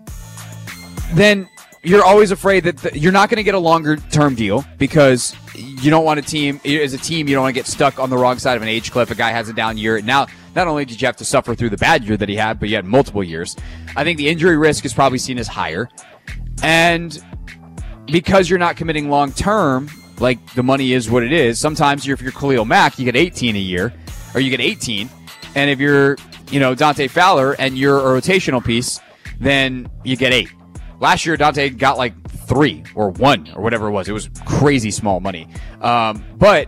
then you're always afraid that the, you're not going to get a longer-term deal because you don't want a team, as a team, you don't want to get stuck on the wrong side of an age cliff. A guy has a down year. Now, not only did you have to suffer through the bad year that he had, but you had multiple years. I think the injury risk is probably seen as higher. And because you're not committing long-term, like the money is what it is, sometimes you're, if you're Khalil Mack, you get eighteen a year, or you get eighteen. And if you're, you know, Dante Fowler and you're a rotational piece, then you get eight. Last year, Dante got like three or one or whatever it was. It was crazy small money. Um, but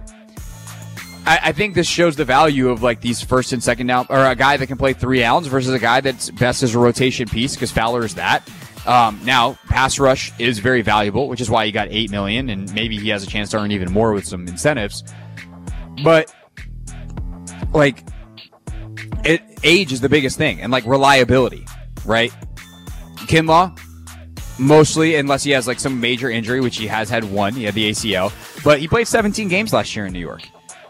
I, I think this shows the value of like these first and second down, or a guy that can play three downs versus a guy that's best as a rotation piece because Fowler is that. Um, now, pass rush is very valuable, which is why he got eight million dollars, and maybe he has a chance to earn even more with some incentives. But like, it, age is the biggest thing, and like reliability, right? Kinlaw, mostly, unless he has like some major injury, which he has had one. He had the A C L, but he played seventeen games last year in New York.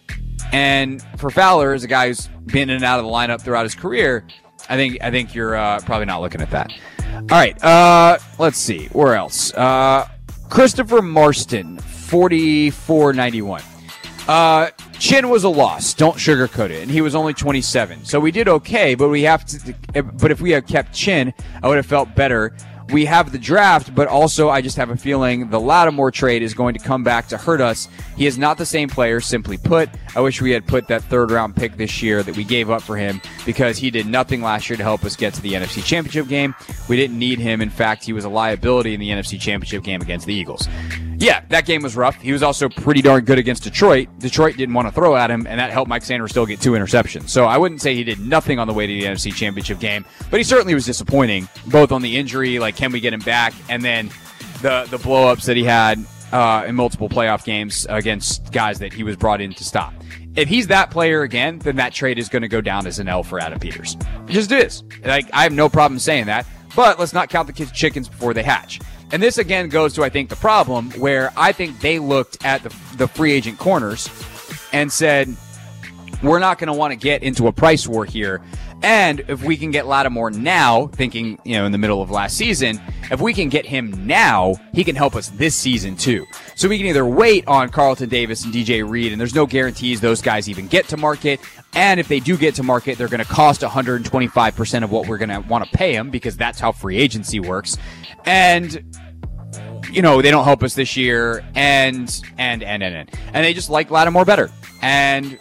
And for Fowler, as a guy who's been in and out of the lineup throughout his career, I think I think you're uh, probably not looking at that. All right, uh, let's see where else. Uh, Christopher Marston, forty-four ninety-one. Uh, Chin was a loss. Don't sugarcoat it. And he was only twenty-seven. So we did okay, but we have to. But if we had kept Chin, I would have felt better. We have the draft, but also I just have a feeling the Lattimore trade is going to come back to hurt us. He is not the same player, simply put. I wish we had put that third round pick this year that we gave up for him because he did nothing last year to help us get to the N F C Championship game. We didn't need him. In fact, he was a liability in the N F C Championship game against the Eagles. Yeah, that game was rough. He was also pretty darn good against Detroit. Detroit didn't want to throw at him, and that helped Mike Sanders still get two interceptions. So I wouldn't say he did nothing on the way to the N F C Championship game, but he certainly was disappointing, both on the injury, like can we get him back, and then the the blow-ups that he had uh, in multiple playoff games against guys that he was brought in to stop. If he's that player again, then that trade is going to go down as an L for Adam Peters. It just is. Like, I have no problem saying that, but let's not count the kids' chickens before they hatch. And this, again, goes to, I think, the problem where I think they looked at the, the free agent corners and said, we're not going to want to get into a price war here. And if we can get Lattimore now, thinking, you know, in the middle of last season, if we can get him now, he can help us this season too. So we can either wait on Carlton Davis and D J Reed, and there's no guarantees those guys even get to market. And if they do get to market, they're going to cost one hundred twenty-five percent of what we're going to want to pay them because that's how free agency works. And, you know, they don't help us this year, and, and, and, and, and. And they just like Lattimore better. And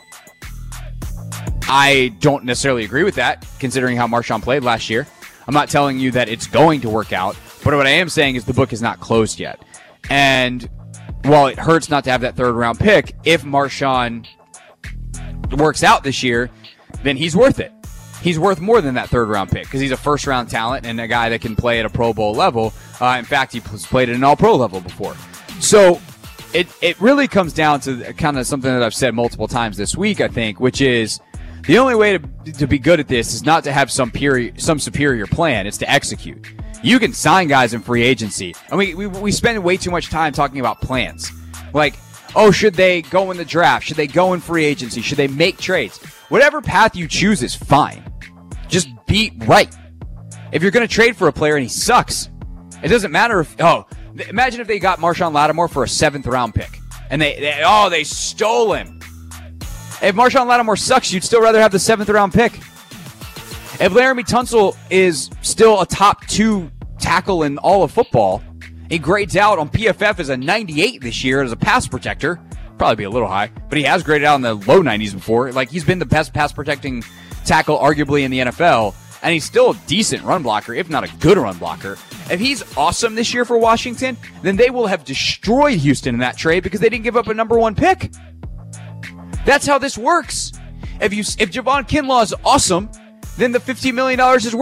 I don't necessarily agree with that, considering how Marshawn played last year. I'm not telling you that it's going to work out, but what I am saying is the book is not closed yet. And while it hurts not to have that third round pick, if Marshawn works out this year, then he's worth it. He's worth more than that third round pick because he's a first round talent and a guy that can play at a Pro Bowl level. Uh, in fact, he's played at an all pro level before. So it, it really comes down to kind of something that I've said multiple times this week, I think, which is, the only way to to be good at this is not to have some peri- some superior plan. It's to execute. You can sign guys in free agency. And we, we, we spend way too much time talking about plans. Like, oh, should they go in the draft? Should they go in free agency? Should they make trades? Whatever path you choose is fine. Just be right. If you're going to trade for a player and he sucks, it doesn't matter if, oh, imagine if they got Marshawn Lattimore for a seventh round pick. And they, they oh, they stole him. If Marshawn Lattimore sucks, you'd still rather have the seventh round pick. If Laramie Tunsil is still a top two tackle in all of football, he grades out on P F F as a ninety-eight this year as a pass protector. Probably be a little high, but he has graded out in the low nineties before. Like, he's been the best pass protecting tackle arguably in the N F L, and he's still a decent run blocker, if not a good run blocker. If he's awesome this year for Washington, then they will have destroyed Houston in that trade because they didn't give up a number one pick. That's how this works. If you if Javon Kinlaw is awesome, then the fifteen million dollars is worth it.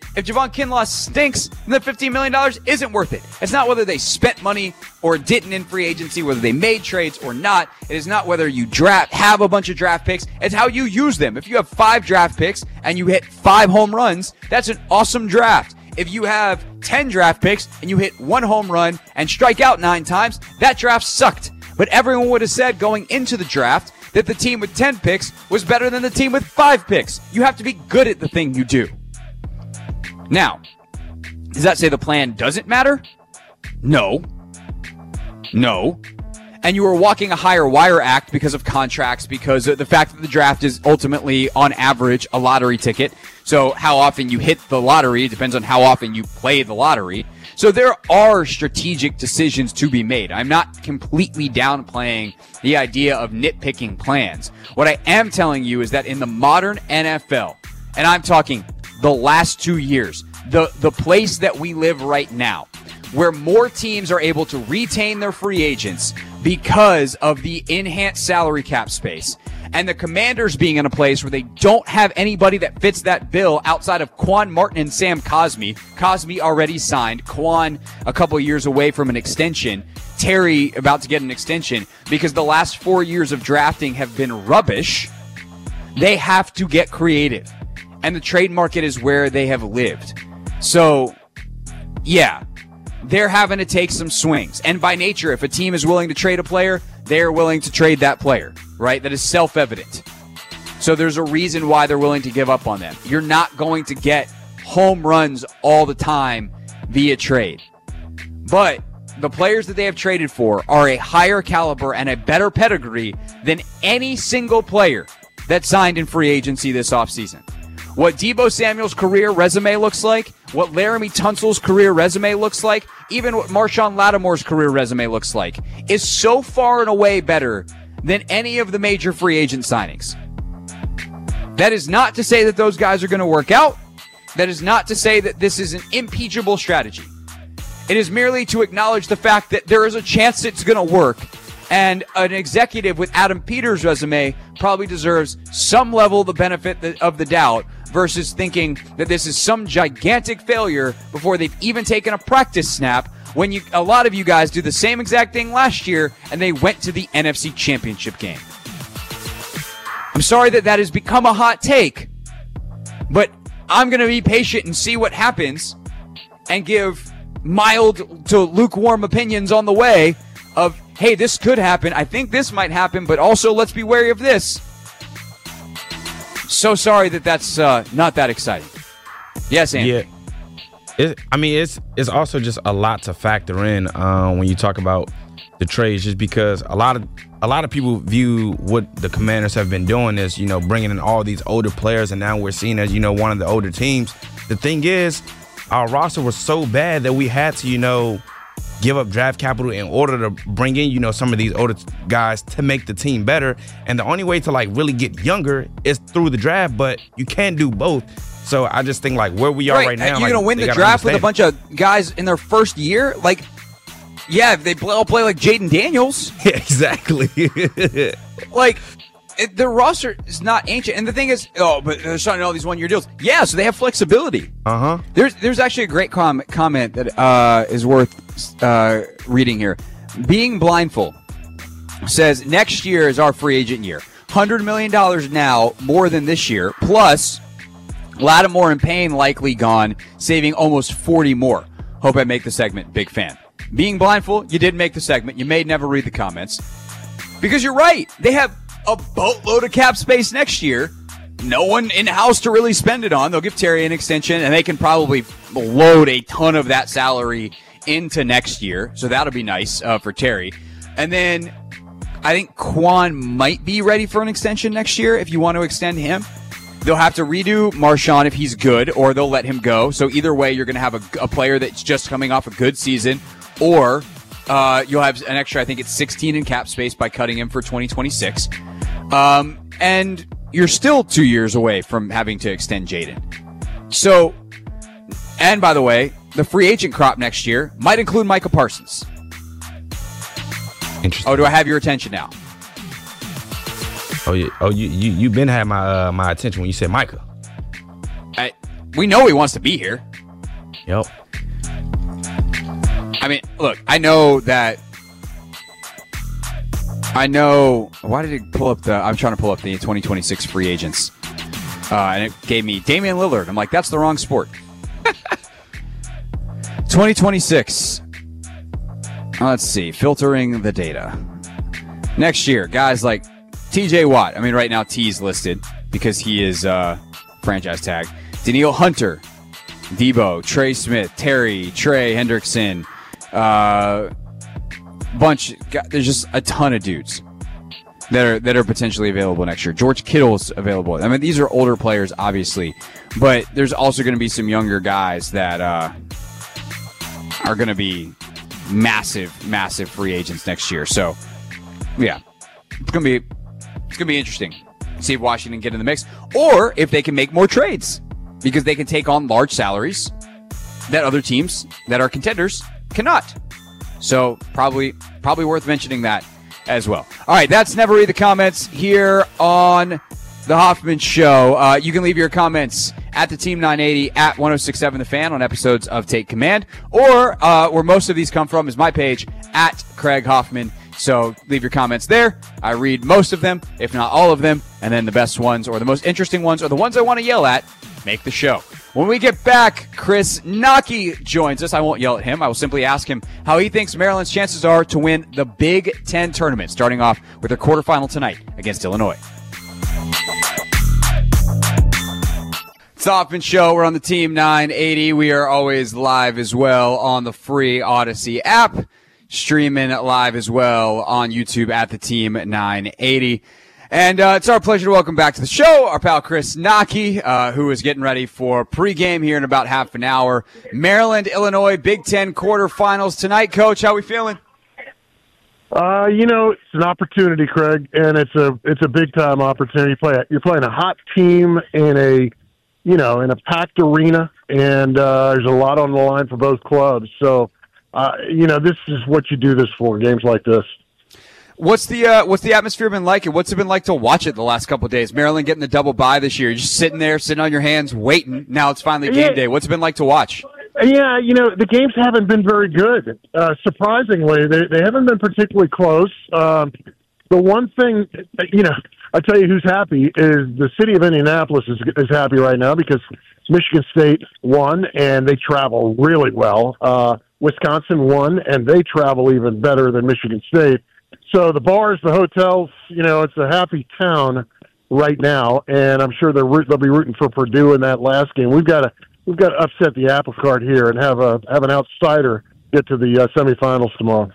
If Javon Kinlaw stinks, then the fifteen million dollars isn't worth it. It's not whether they spent money or didn't in free agency, whether they made trades or not. It is not whether you draft, have a bunch of draft picks. It's how you use them. If you have five draft picks and you hit five home runs, that's an awesome draft. If you have ten draft picks and you hit one home run and strike out nine times, that draft sucked. But everyone would have said going into the draft that the team with ten picks was better than the team with five picks. You have to be good at the thing you do. Now, does that say the plan doesn't matter? No. No. And you are walking a higher wire act because of contracts, because of the fact that the draft is ultimately, on average, a lottery ticket. So how often you hit the lottery depends on how often you play the lottery. So there are strategic decisions to be made. I'm not completely downplaying the idea of nitpicking plans. What I am telling you is that in the modern N F L, and I'm talking the last two years, the, the place that we live right now, where more teams are able to retain their free agents because of the enhanced salary cap space, and the Commanders being in a place where they don't have anybody that fits that bill outside of Quan Martin and Sam Cosmi. Cosmi already signed. Quan a couple years away from an extension. Terry about to get an extension because the last four years of drafting have been rubbish. They have to get creative. And the trade market is where they have lived. So, yeah, they're having to take some swings. And by nature, if a team is willing to trade a player, they're willing to trade that player, right? That is self-evident. So there's a reason why they're willing to give up on them. You're not going to get home runs all the time via trade. But the players that they have traded for are a higher caliber and a better pedigree than any single player that signed in free agency this offseason. What Deebo Samuel's career resume looks like, what Laramie Tunsil's career resume looks like, even what Marshawn Lattimore's career resume looks like, is so far and away better than any of the major free agent signings. That is not to say that those guys are going to work out. That is not to say that this is an impeachable strategy. It is merely to acknowledge the fact that there is a chance it's going to work, and an executive with Adam Peters' resume probably deserves some level of the benefit of the doubt versus thinking that this is some gigantic failure before they've even taken a practice snap, when you, a lot of you guys do the same exact thing last year and they went to the N F C Championship game. I'm sorry that that has become a hot take, but I'm going to be patient and see what happens and give mild to lukewarm opinions on the way of, hey, this could happen. I think this might happen, but also let's be wary of this. So sorry that that's uh, not that exciting. Yes, Andy. Yeah. It, I mean, it's it's also just a lot to factor in uh, when you talk about the trades, just because a lot of a lot of people view what the Commanders have been doing as, you know, bringing in all these older players, and now we're seen as, you know, one of the older teams. The thing is, our roster was so bad that we had to, you know, give up draft capital in order to bring in, you know, some of these older guys to make the team better. And the only way to, like, really get younger is through the draft, but you can't do both. So I just think, like, where we are right, right now, you're like, going to win the draft with a bunch of guys in their first year? Like, yeah, if they play, all play like Jaden Daniels. Yeah, exactly. Like, it, their roster is not ancient. And the thing is, oh, but they're signing all these one-year deals. Yeah, so they have flexibility. Uh-huh. There's there's actually a great com- comment that uh, is worth uh, reading here. Being Blindful says, next year is our free agent year. one hundred million dollars now, more than this year, plus Lattimore and Payne likely gone, saving almost forty more. Hope I make the segment. Big fan. Being Blindful, you did make the segment. You may never read the comments. Because you're right. They have a boatload of cap space next year. No one in-house to really spend it on. They'll give Terry an extension, and they can probably load a ton of that salary into next year. So that'll be nice uh, for Terry. And then I think Quan might be ready for an extension next year if you want to extend him. They'll have to redo Marshawn if he's good, or they'll let him go. So either way, you're going to have a, a player that's just coming off a good season, or uh, you'll have an extra, I think it's sixteen in cap space by cutting him for twenty twenty-six. Um, and you're still two years away from having to extend Jaden. So, and by the way, the free agent crop next year might include Micah Parsons. Interesting. Oh, do I have your attention now? Oh, yeah. Oh, you you you been had my uh, my attention when you said Micah. I, we know he wants to be here. Yep. I mean, look, I know that. I know. Why did it pull up the? I'm trying to pull up the twenty twenty-six free agents, uh, and it gave me Damian Lillard. I'm like, that's the wrong sport. twenty twenty-six. Let's see. Filtering the data. Next year, guys like T J Watt. I mean, right now T's listed because he is uh, franchise tag. Daniil Hunter, Debo, Trey Smith, Terry, Trey Hendrickson. Uh, bunch. There's just a ton of dudes that are that are potentially available next year. George Kittle's available. I mean, these are older players, obviously, but there's also going to be some younger guys that uh, are going to be massive, massive free agents next year. So, yeah, it's gonna be it's gonna be interesting. See if Washington get in the mix, or if they can make more trades because they can take on large salaries that other teams that are contenders cannot. So probably probably worth mentioning that as well. All right, that's Never Read the Comments here on The Hoffman Show. Uh, you can leave your comments at the Team nine eighty, at ten sixty-seven The Fan on episodes of Take Command, or uh, where most of these come from is my page, at Craig Hoffman. So leave your comments there. I read most of them, if not all of them, and then the best ones or the most interesting ones or the ones I want to yell at make the show. When we get back, Chris Naki joins us. I won't yell at him. I will simply ask him how he thinks Maryland's chances are to win the Big Ten tournament, starting off with their quarterfinal tonight against Illinois. It's the Hoffman Show. We're on the Team nine eighty. We are always live as well on the free Odyssey app, streaming live as well on YouTube at the Team nine eighty. And uh, it's our pleasure to welcome back to the show our pal Chris Naki, uh, who is getting ready for pregame here in about half an hour. Maryland, Illinois, Big Ten quarterfinals tonight. Coach, how we feeling? Uh, you know, it's an opportunity, Craig, and it's a it's a big time opportunity. You play a, you're playing a hot team in a you know in a packed arena, and uh, there's a lot on the line for both clubs. So, uh, you know, this is what you do this for, games like this. What's the uh, what's the atmosphere been like, and what's it been like to watch it the last couple of days? Maryland getting the double bye this year. You're just sitting there, sitting on your hands, waiting. Now it's finally game yeah. day. What's it been like to watch? Yeah, you know, the games haven't been very good. Uh, surprisingly, they they haven't been particularly close. Um, the one thing, you know, I tell you who's happy is the city of Indianapolis is is happy right now because Michigan State won, and they travel really well. Uh, Wisconsin won, and they travel even better than Michigan State. So the bars, the hotels, you know, it's a happy town right now, and I'm sure they're root, they'll be rooting for Purdue in that last game. We've got to we've got to upset the apple cart here and have a have an outsider get to the uh, semifinals tomorrow.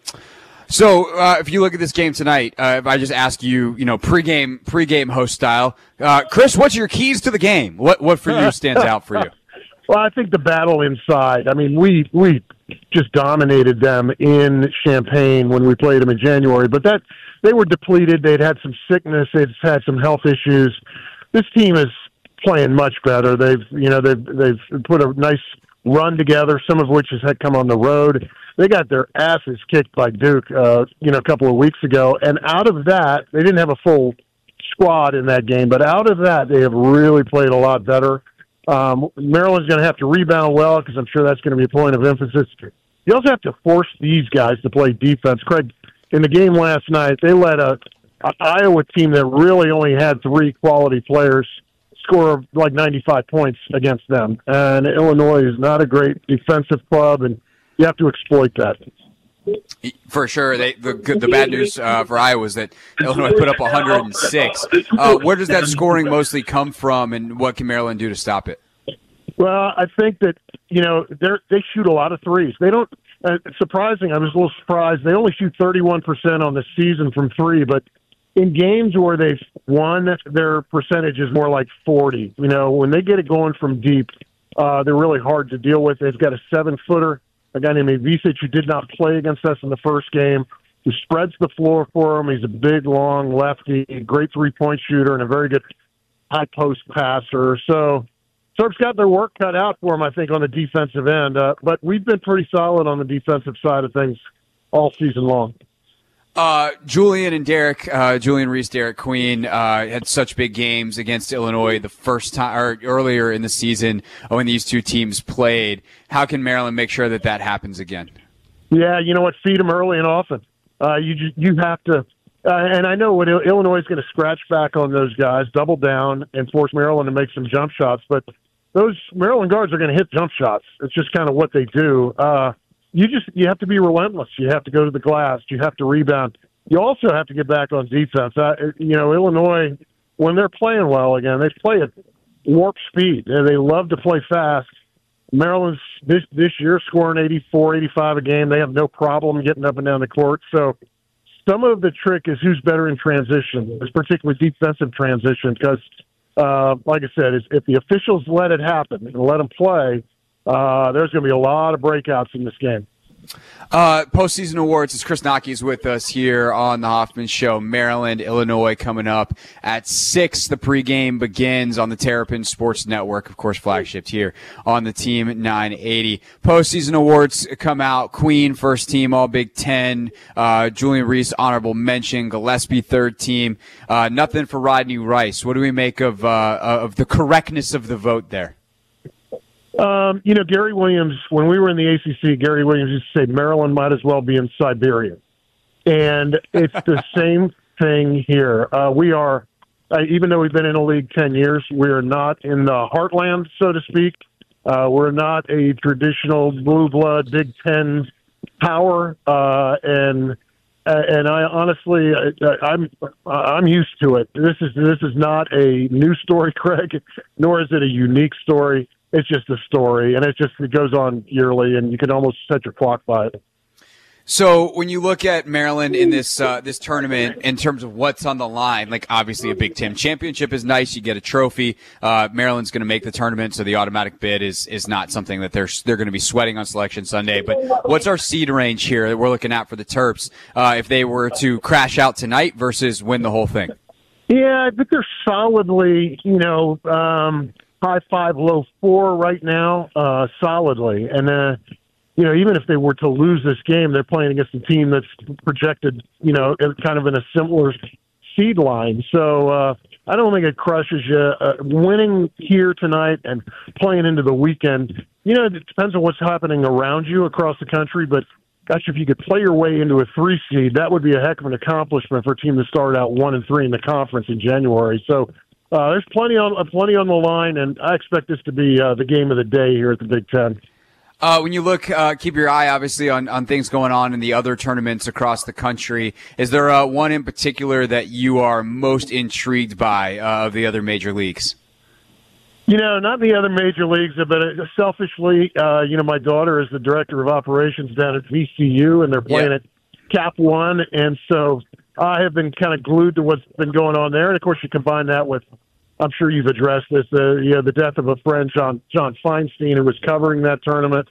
So uh, if you look at this game tonight, uh, if I just ask you, you know, pregame pregame host style, uh, Chris, what's your keys to the game? What what for you stands out for you? Well, I think the battle inside. I mean, we we just dominated them in Champaign when we played them in January, but that they were depleted. They'd had some sickness. They'd had some health issues. This team is playing much better. They've you know they've they've put a nice run together, some of which has had come on the road. They got their asses kicked by Duke, uh, you know, a couple of weeks ago, and out of that, they didn't have a full squad in that game, but out of that, they have really played a lot better. Um, Maryland's going to have to rebound well because I'm sure that's going to be a point of emphasis. You also have to force these guys to play defense. Craig, in the game last night, they let a, a Iowa team that really only had three quality players score like ninety-five points against them. And Illinois is not a great defensive club, and you have to exploit that. For sure. They, the good, the bad news uh, for Iowa is that Illinois put up one hundred six. Uh, where does that scoring mostly come from, and what can Maryland do to stop it? Well, I think that, you know, they they shoot a lot of threes. They don't uh, – surprising, I was a little surprised. They only shoot thirty-one percent on the season from three, but in games where they've won, their percentage is more like forty. You know, when they get it going from deep, uh, they're really hard to deal with. They've got a seven-footer, a guy named Ivisic, who did not play against us in the first game, who spreads the floor for him. He's a big, long lefty, great three-point shooter, and a very good high-post passer. So Terp's got their work cut out for him, I think, on the defensive end. Uh, but we've been pretty solid on the defensive side of things all season long. Uh, Julian and Derek, uh, Julian Reese, Derek Queen, uh, had such big games against Illinois the first time, or earlier in the season when these two teams played. How can Maryland make sure that that happens again? Yeah, you know what? Feed them early and often. Uh, you ju- you have to, uh, and I know what Il- Illinois is going to scratch back on those guys, double down, and force Maryland to make some jump shots. But those Maryland guards are going to hit jump shots. It's just kind of what they do. Uh, You just you have to be relentless. You have to go to the glass. You have to rebound. You also have to get back on defense. I, you know, Illinois, when they're playing well again, they play at warp speed. They love to play fast. Maryland's this this year scoring eighty-four, eighty-five a game. They have no problem getting up and down the court. So some of the trick is who's better in transition, it's particularly defensive transition, because, uh, like I said, if the officials let it happen and let them play, Uh, there's going to be a lot of breakouts in this game. Uh, postseason awards. As Chris Naki is with us here on the Hoffman Show. Maryland, Illinois coming up at six. The pregame begins on the Terrapin Sports Network, of course, flagshipped here on the Team nine eighty. Postseason awards come out. Queen, first team, all Big Ten. Uh, Julian Reese, honorable mention. Gillespie, third team. Uh, nothing for Rodney Rice. What do we make of uh, of the correctness of the vote there? Um, you know, Gary Williams, when we were in the A C C, Gary Williams used to say Maryland might as well be in Siberia. And it's the same thing here. Uh, we are, uh, even though we've been in the league ten years, we are not in the heartland, so to speak. Uh, we're not a traditional blue blood Big Ten power. Uh, and and I honestly, I, I'm I'm used to it. This is this is not a new story, Craig, nor is it a unique story. It's just a story, and it just it goes on yearly, and you can almost set your clock by it. So when you look at Maryland in this uh, this tournament in terms of what's on the line, like obviously a Big Ten championship is nice, you get a trophy. Uh, Maryland's going to make the tournament, so the automatic bid is is not something that they're they're going to be sweating on Selection Sunday. But what's our seed range here that we're looking at for the Terps uh, if they were to crash out tonight versus win the whole thing? Yeah, I think they're solidly, you know. Um, high five, low four right now, uh, solidly. And, uh, you know, even if they were to lose this game, they're playing against a team that's projected, you know, kind of in a similar seed line. So uh, I don't think it crushes you. Uh, winning here tonight and playing into the weekend, you know, it depends on what's happening around you across the country. But, gosh, if you could play your way into a three seed, that would be a heck of an accomplishment for a team to start out one and three in the conference in January. So, Uh, there's plenty on uh, plenty on the line, and I expect this to be uh, the game of the day here at the Big Ten. Uh, when you look, uh, keep your eye obviously on, on things going on in the other tournaments across the country. Is there uh, one in particular that you are most intrigued by uh, of the other major leagues? You know, not the other major leagues, but uh, selfishly, uh, you know, my daughter is the director of operations down at V C U, and they're playing yeah. at Cap One, and so I have been kind of glued to what's been going on there. And of course, you combine that with, I'm sure you've addressed this, uh, you know, the death of a friend, John John Feinstein, who was covering that tournament.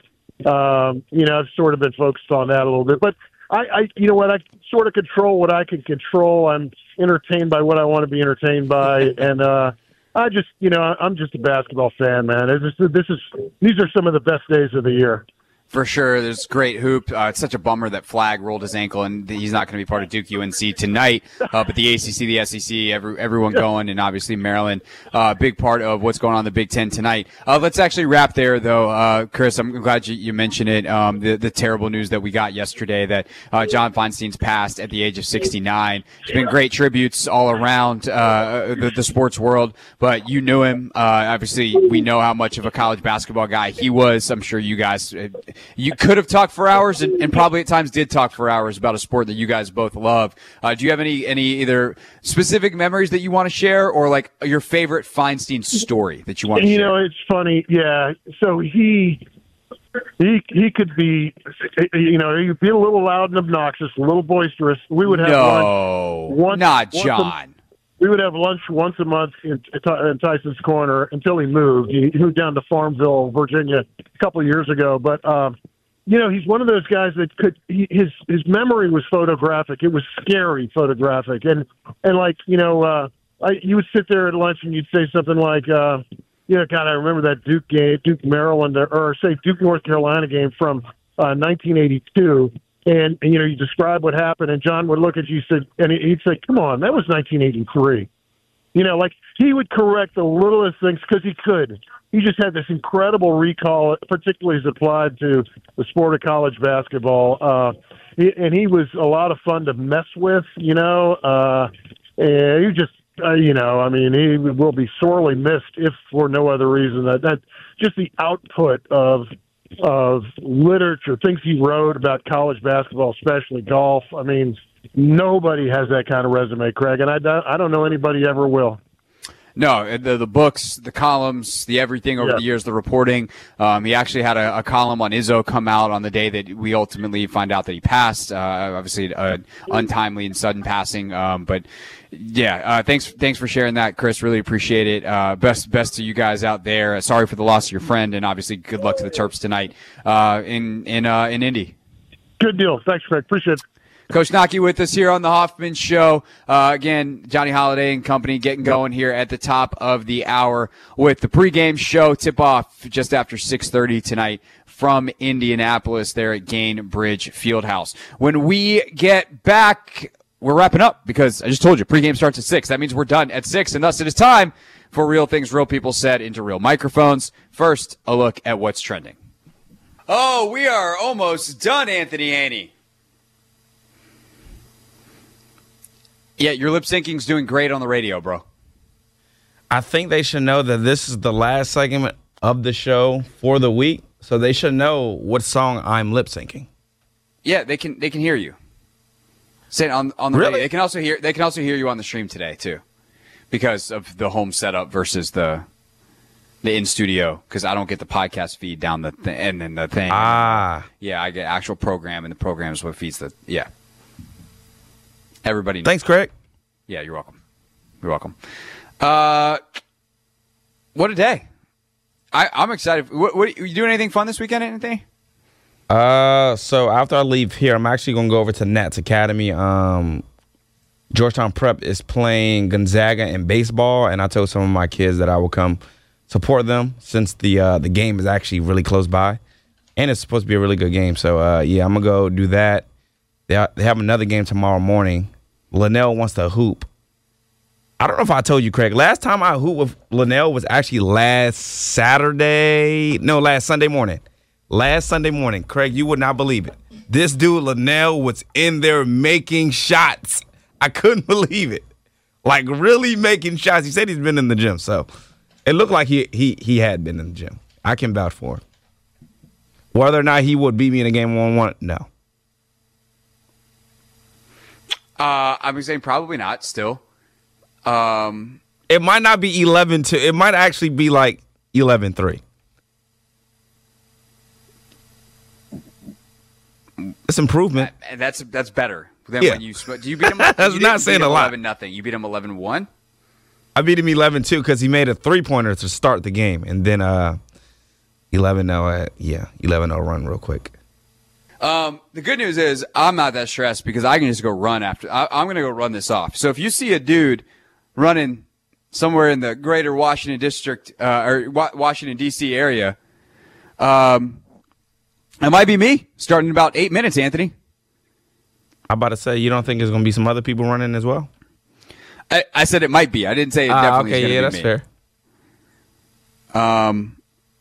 Um, you know, I've sort of been focused on that a little bit. But, I, I, you know what, I sort of control what I can control. I'm entertained by what I want to be entertained by. And uh, I just, you know, I'm just a basketball fan, man. It's just, this is, these are some of the best days of the year. For sure, there's great hoop. Uh, it's such a bummer that Flagg rolled his ankle and he's not going to be part of Duke U N C tonight. Uh, but the A C C, the S E C, every, everyone going, and obviously Maryland, a uh, big part of what's going on in the Big Ten tonight. Uh, let's actually wrap there, though, uh, Chris. I'm glad you, you mentioned it. Um, the, the terrible news that we got yesterday that uh, John Feinstein's passed at the age of sixty-nine. There's been great tributes all around uh, the, the sports world, but you knew him. Uh, obviously, we know how much of a college basketball guy he was. I'm sure you guys. Uh, You could have talked for hours, and, and probably at times did talk for hours about a sport that you guys both love. Uh, do you have any any either specific memories that you want to share, or like your favorite Feinstein story that you want to you share? You know, it's funny. Yeah. So he he he could be, you know, he'd be a little loud and obnoxious, a little boisterous. We would have no, lunch once, not once John. A, we would have lunch once a month in, in Tyson's Corner until he moved. He moved down to Farmville, Virginia, a couple of years ago, but. Um, You know, he's one of those guys that could. He, his his memory was photographic. It was scary photographic, and and like you know, uh, I, you would sit there at lunch and you'd say something like, uh, you know, God, I remember that Duke game, Duke Maryland, or, or say Duke North Carolina game from uh, nineteen eighty-two, and, and you know, you describe what happened, and John would look at you said, and he'd say, "Come on, that was nineteen eighty-three." You know, like he would correct the littlest things because he could. He just had this incredible recall, particularly as applied to the sport of college basketball. Uh, he, and he was a lot of fun to mess with, you know. Uh, and he just, uh, you know, I mean, he will be sorely missed if for no other reason. That, that just the output of of literature, things he wrote about college basketball, especially golf. I mean, nobody has that kind of resume, Craig, and I don't, I don't know anybody ever will. No, the, the books, the columns, the everything over Yeah. the years, the reporting. Um, he actually had a, a column on Izzo come out on the day that we ultimately find out that he passed. Uh, obviously, uh, untimely and sudden passing. Um, but yeah, uh, thanks, thanks for sharing that, Chris. Really appreciate it. Uh, best, best to you guys out there. Sorry for the loss of your friend, and obviously, good luck to the Terps tonight uh, in in uh, in Indy. Good deal. Thanks, Craig. Appreciate it. Coach Naki with us here on the Hoffman Show. Uh, again, Johnny Holiday and company getting going here at the top of the hour with the pregame show tip-off just after six thirty tonight from Indianapolis there at Gainbridge Fieldhouse. When we get back, we're wrapping up because I just told you pregame starts at six. That means we're done at six, and thus it is time for Real Things Real People Said into Real Microphones. First, a look at what's trending. Oh, we are almost done, Anthony Aney. Yeah, your lip syncing's doing great on the radio, bro. I think they should know that this is the last segment of the show for the week, so they should know what song I'm lip syncing. Yeah, they can they can hear you. Say it on on the Really? radio. They can also hear they can also hear you on the stream today too, because of the home setup versus the the in studio. Because I don't get the podcast feed down the th- and then the thing. Ah, yeah, I get actual program, and the program is what feeds the yeah. Everybody knows. Thanks, Craig. Yeah, you're welcome. You're welcome. Uh, what a day! I, I'm excited. What, what you doing? Anything fun this weekend? Anything? Uh, so after I leave here, I'm actually gonna go over to Nats Academy. Um, Georgetown Prep is playing Gonzaga in baseball, and I told some of my kids that I will come support them since the uh, the game is actually really close by, and it's supposed to be a really good game. So uh, yeah, I'm gonna go do that. They ha- they have another game tomorrow morning. Linnell wants to hoop. I don't know if I told you, Craig. Last time I hooped with Linnell was actually last Saturday. No, last Sunday morning. Last Sunday morning. Craig, you would not believe it. This dude, Linnell, was in there making shots. I couldn't believe it. Like, really making shots. He said he's been in the gym, so it looked like he he he had been in the gym. I can vouch for him. Whether or not he would beat me in a game one-on-one, no. Uh, I'm saying probably not. Still, um, it might not be eleven two. It might actually be like eleven three. It's improvement. And that's that's better than Yeah. when you. Do you beat him? That's you not didn't saying beat a him lot. Eleven nothing. You beat him eleven one. I beat him eleven two because he made a three pointer to start the game, and then uh, eleven oh. Uh, yeah, eleven oh run real quick. Um, the good news is I'm not that stressed because I can just go run after. I, I'm going to go run this off. So if you see a dude running somewhere in the greater Washington district uh, or wa- Washington, D C area, um, it might be me starting in about eight minutes, Anthony. I'm about to say, you don't think there's going to be some other people running as well? I, I said it might be. I didn't say it Ah, definitely okay, is yeah, going that's to be me. fair. Um,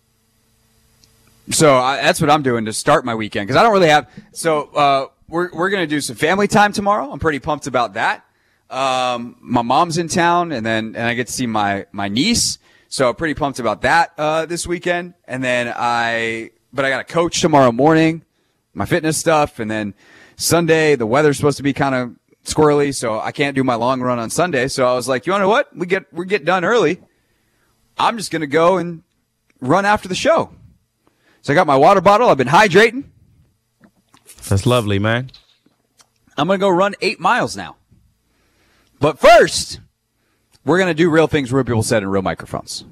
so I, that's what I'm doing to start my weekend because I don't really have. So uh, we're we're gonna do some family time tomorrow. I'm pretty pumped about that. Um, my mom's in town, and then and I get to see my my niece. So I'm pretty pumped about that uh, this weekend. And then I, but I got a coach tomorrow morning, my fitness stuff, and then Sunday the weather's supposed to be kind of squirrely, so I can't do my long run on Sunday. So I was like, you know what? We get we get done early. I'm just gonna go and run after the show. So I got my water bottle. I've been hydrating. That's lovely, man. I'm going to go run eight miles now. But first, we're going to do real things real people said in real microphones.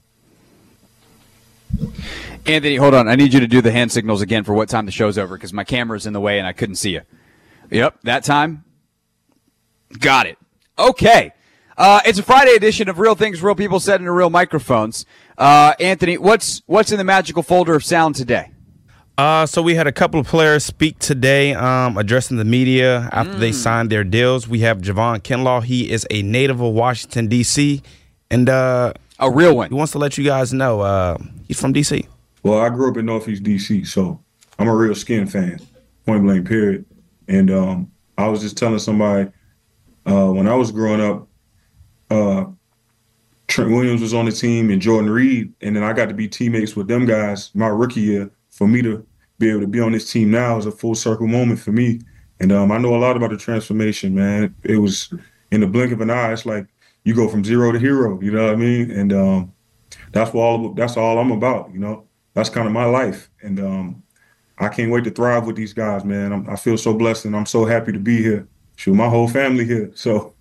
Anthony, hold on. I need you to do the hand signals again for what time the show's over because my camera's in the way and I couldn't see you. Yep, that time. Got it. Okay. Uh, it's a Friday edition of Real Things Real People Said in Real Microphones. Uh, Anthony, what's what's in the magical folder of sound today? Uh, so we had a couple of players speak today, um, addressing the media after mm. they signed their deals. We have Javon Kinlaw. He is a native of Washington, D C, and uh, a real one. He wants to let you guys know uh, he's from D C. Well, I grew up in Northeast D C, so I'm a real Skin fan, point blank, period. And um, I was just telling somebody uh, when I was growing up, uh, Trent Williams was on the team and Jordan Reed, and then I got to be teammates with them guys my rookie year. For me to be able to be on this team now is a full circle moment for me. And um, I know a lot about the transformation, man. It was in the blink of an eye. It's like you go from zero to hero, you know what I mean? And um, that's what all that's all I'm about, you know. That's kind of my life. And um, I can't wait to thrive with these guys, man. I'm, I feel so blessed, and I'm so happy to be here. Shoot, my whole family here. So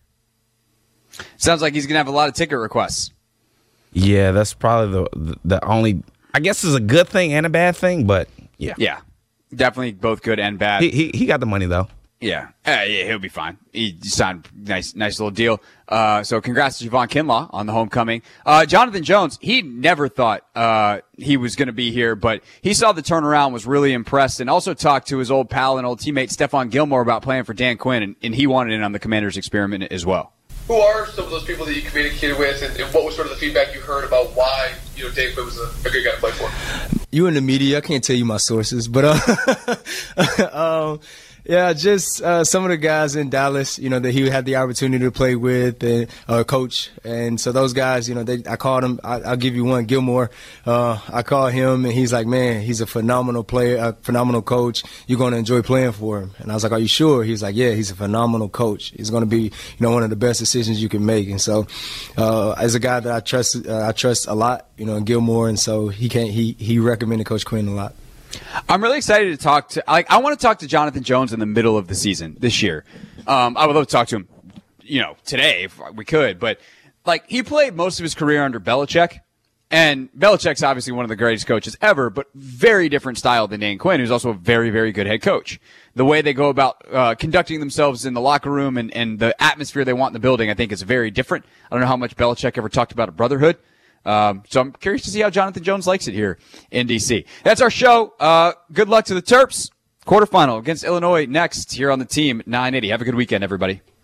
sounds like he's going to have a lot of ticket requests. Yeah, that's probably the the only – I guess it's a good thing and a bad thing, but yeah. Yeah, definitely both good and bad. He he, he got the money, though. Yeah. Uh, yeah, he'll be fine. He signed a nice, nice little deal. Uh, so congrats to Javon Kinlaw on the homecoming. Uh, Jonathan Jones, he never thought uh, he was going to be here, but he saw the turnaround, was really impressed, and also talked to his old pal and old teammate Stephon Gilmore about playing for Dan Quinn, and, and he wanted in on the Commanders experiment as well. Who are some of those people that you communicated with, and, and what was sort of the feedback you heard about why, you know, Dave Quinn was a, a good guy to play for? You in the media, I can't tell you my sources, but uh, um, yeah, just uh, some of the guys in Dallas, you know, that he had the opportunity to play with and uh, coach, and so those guys, you know, they, I called him. I, I'll give you one, Gilmore. Uh, I called him, and he's like, man, he's a phenomenal player, a phenomenal coach. You're going to enjoy playing for him. And I was like, are you sure? He's like, yeah, he's a phenomenal coach. He's going to be, you know, one of the best decisions you can make. And so, uh, as a guy that I trust, uh, I trust a lot, you know, Gilmore, and so he can't. He he recommended Coach Quinn a lot. I'm really excited to talk to, like, I want to talk to Jonathan Jones in the middle of the season this year. Um, I would love to talk to him, you know, today if we could, but like he played most of his career under Belichick, and Belichick's obviously one of the greatest coaches ever, but very different style than Dan Quinn, who's also a very, very good head coach. The way they go about uh, conducting themselves in the locker room and, and the atmosphere they want in the building, I think is very different. I don't know how much Belichick ever talked about a brotherhood. Um, so I'm curious to see how Jonathan Jones likes it here in D C. That's our show. Uh, good luck to the Terps. Quarterfinal against Illinois next here on the team nine eighty. Have a good weekend, everybody.